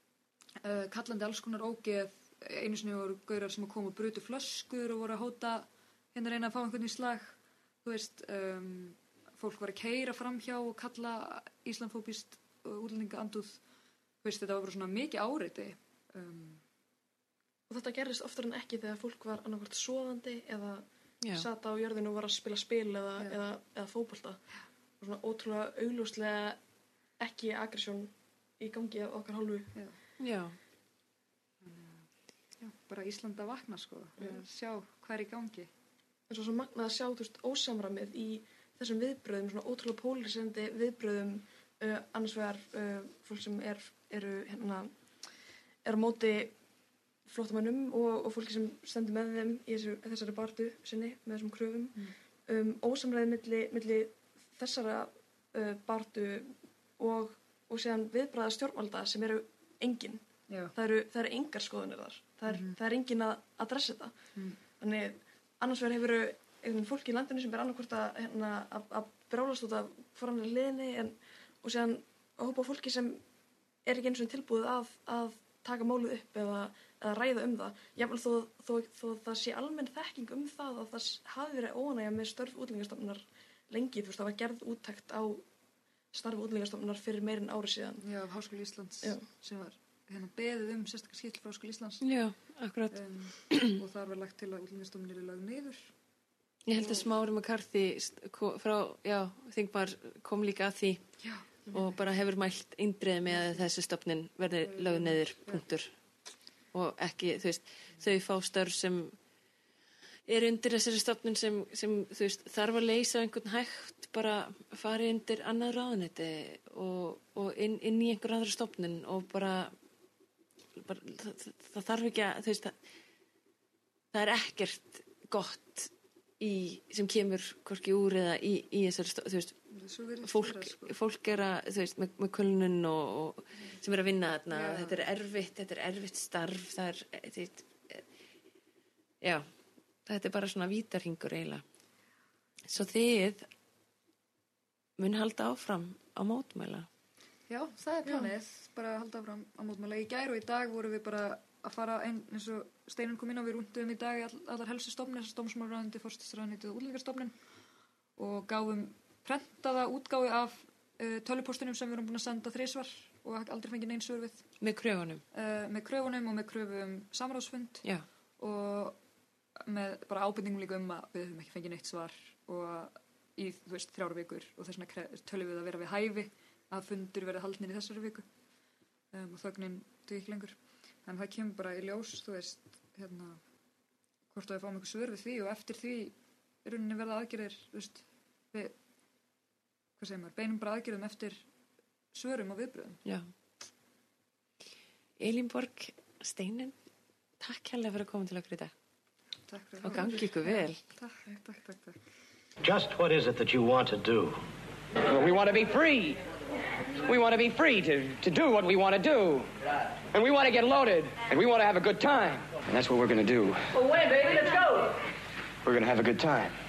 uh, kallandi alls konar ógeð einu sinni voru gaurar sem að koma og brutu flöskur og voru að hóta hérna reyna að fá einhvern í slag þú veist um, fólk var að keyra framhjá og kalla íslamfóbískt útlendinga andúð þú veist þetta var bara svona mikið áreiti um, og þetta gerðist oftar en ekki þegar fólk var annarkvort sofandi eða Já. Sat á jörðinu og var að spila spil eða, eða, eða fótbolta og svona ótrúlega augljóslega ekki aggressjón í gangi af okkar hálfu Já, Já. Já bara Ísland að vakna sko að sjá hvað er í gangi en svo svo magnað að sjá þú veist ósamræmið í þessum viðbröðum svona ótrúlega pólariserandi viðbröðum uh, annars vegar uh, fólk sem er eru hérna er á móti flóttamönnum og, og fólki sem stendur með þeim í þessu, þessari bartu sinni með þessum kröfum mm. um, ósamræðið milli, milli þessara uh, bartu og, og síðan viðbragða stjórnvalda sem eru engin það eru, það eru engar skoðunir þar það er, mm. það er engin að adressa þetta mm. þannig annars vegar hefur einhvern fólki í landinu sem er annarkvort að, hérna, að, að brálast út af foranlega liðinni en, og síðan að hópa fólki sem er ekki eins og tilbúið að, að taka málið upp eða, eða ræða um það jafnvel þó, þó, þó það sé almenn þekking um það að það hafi verið óánægja með störf útlendingastofnunar lengi þú veist það var gerð úttekt á starf útlendingastofnunar fyrir meirinn ári síðan Já, af Háskóla Íslands Já. sem var hérna beðið um sérstaklega skýrslu frá Háskóla Íslands. Já, akkurat. Um, og þar var lagt til að Útlendingastofnun yrði lögð niður. Ég held að Smári McCarthy frá, já, þingmaður kom líka að því já, og bara hefur mælt eindreið með að þessi stofnun verði lögð niður, punktur. Og ekki, þú veist, þau fá störf sem er undir þessari stofnun sem, sem þú veist, þarf að leysa einhvern hægt, bara fari undir annað ráðuneyti og, og inn, inn í einhver aðra stofnun og bara, bara það, það þarf ekki að, þú veist, það, það er ekkert gott í, sem kemur hvorki úr eða í, í þessari stofnun, þú veist, fólk, sko. fólk er að, þú veist, með, með kulnun og, og sem er að vinna þarna, já. Þetta er erfitt, þetta er erfitt starf, það er, þetta, já, þetta er bara svona vítarhingur eiginlega. Svo þið mun halda áfram á mótmæla. Já, það er planið, bara halda áfram á mótmæla. Í gær og í dag vorum við bara að fara einn, eins og Steinun kom inn á, við rúnduðum í dag all, allar helstu stofnir, þessar dómsmálaráðuneyti, forsætisráðuneyti og Útlendingastofnun og gáfum prentaða útgáfu af uh, tölvupóstunum sem við erum búin að senda þrisvar og aldrei fengið neins svör við. Með kröfunum? Uh, með kröfunum og með kröfum samráðsfund. Já. Og með bara ábendingum líka um að við höfum ekki fengið neitt svar og í, þú veist, þrjár vikur og þess vegna tölum við að vera við hæfi að fundur verði haldnir í þessari viku um, og þögnin dugi ekki lengur. En það kemur bara í ljós, þú veist, hérna, hvort að við fáum eitthvað svör við því og eftir því í rauninni verða aðgerðir, þú veist, við, hvað segir maður, beinum bara aðgerðum eftir svörum og viðbröðum. Já. Elínborg, Steinun, takk hérlega fyrir að koma til okkur í dag. Takk fyrir. Og gangi ykkur vel. Takk, takk, takk, takk. Just what is it that you want to do? Well, we want to be free. We want to be free to, to do what we want to do. And we want to get loaded. And we want to have a good time. And that's what we're going to do. Well, wait, baby, let's go. We're going to have a good time.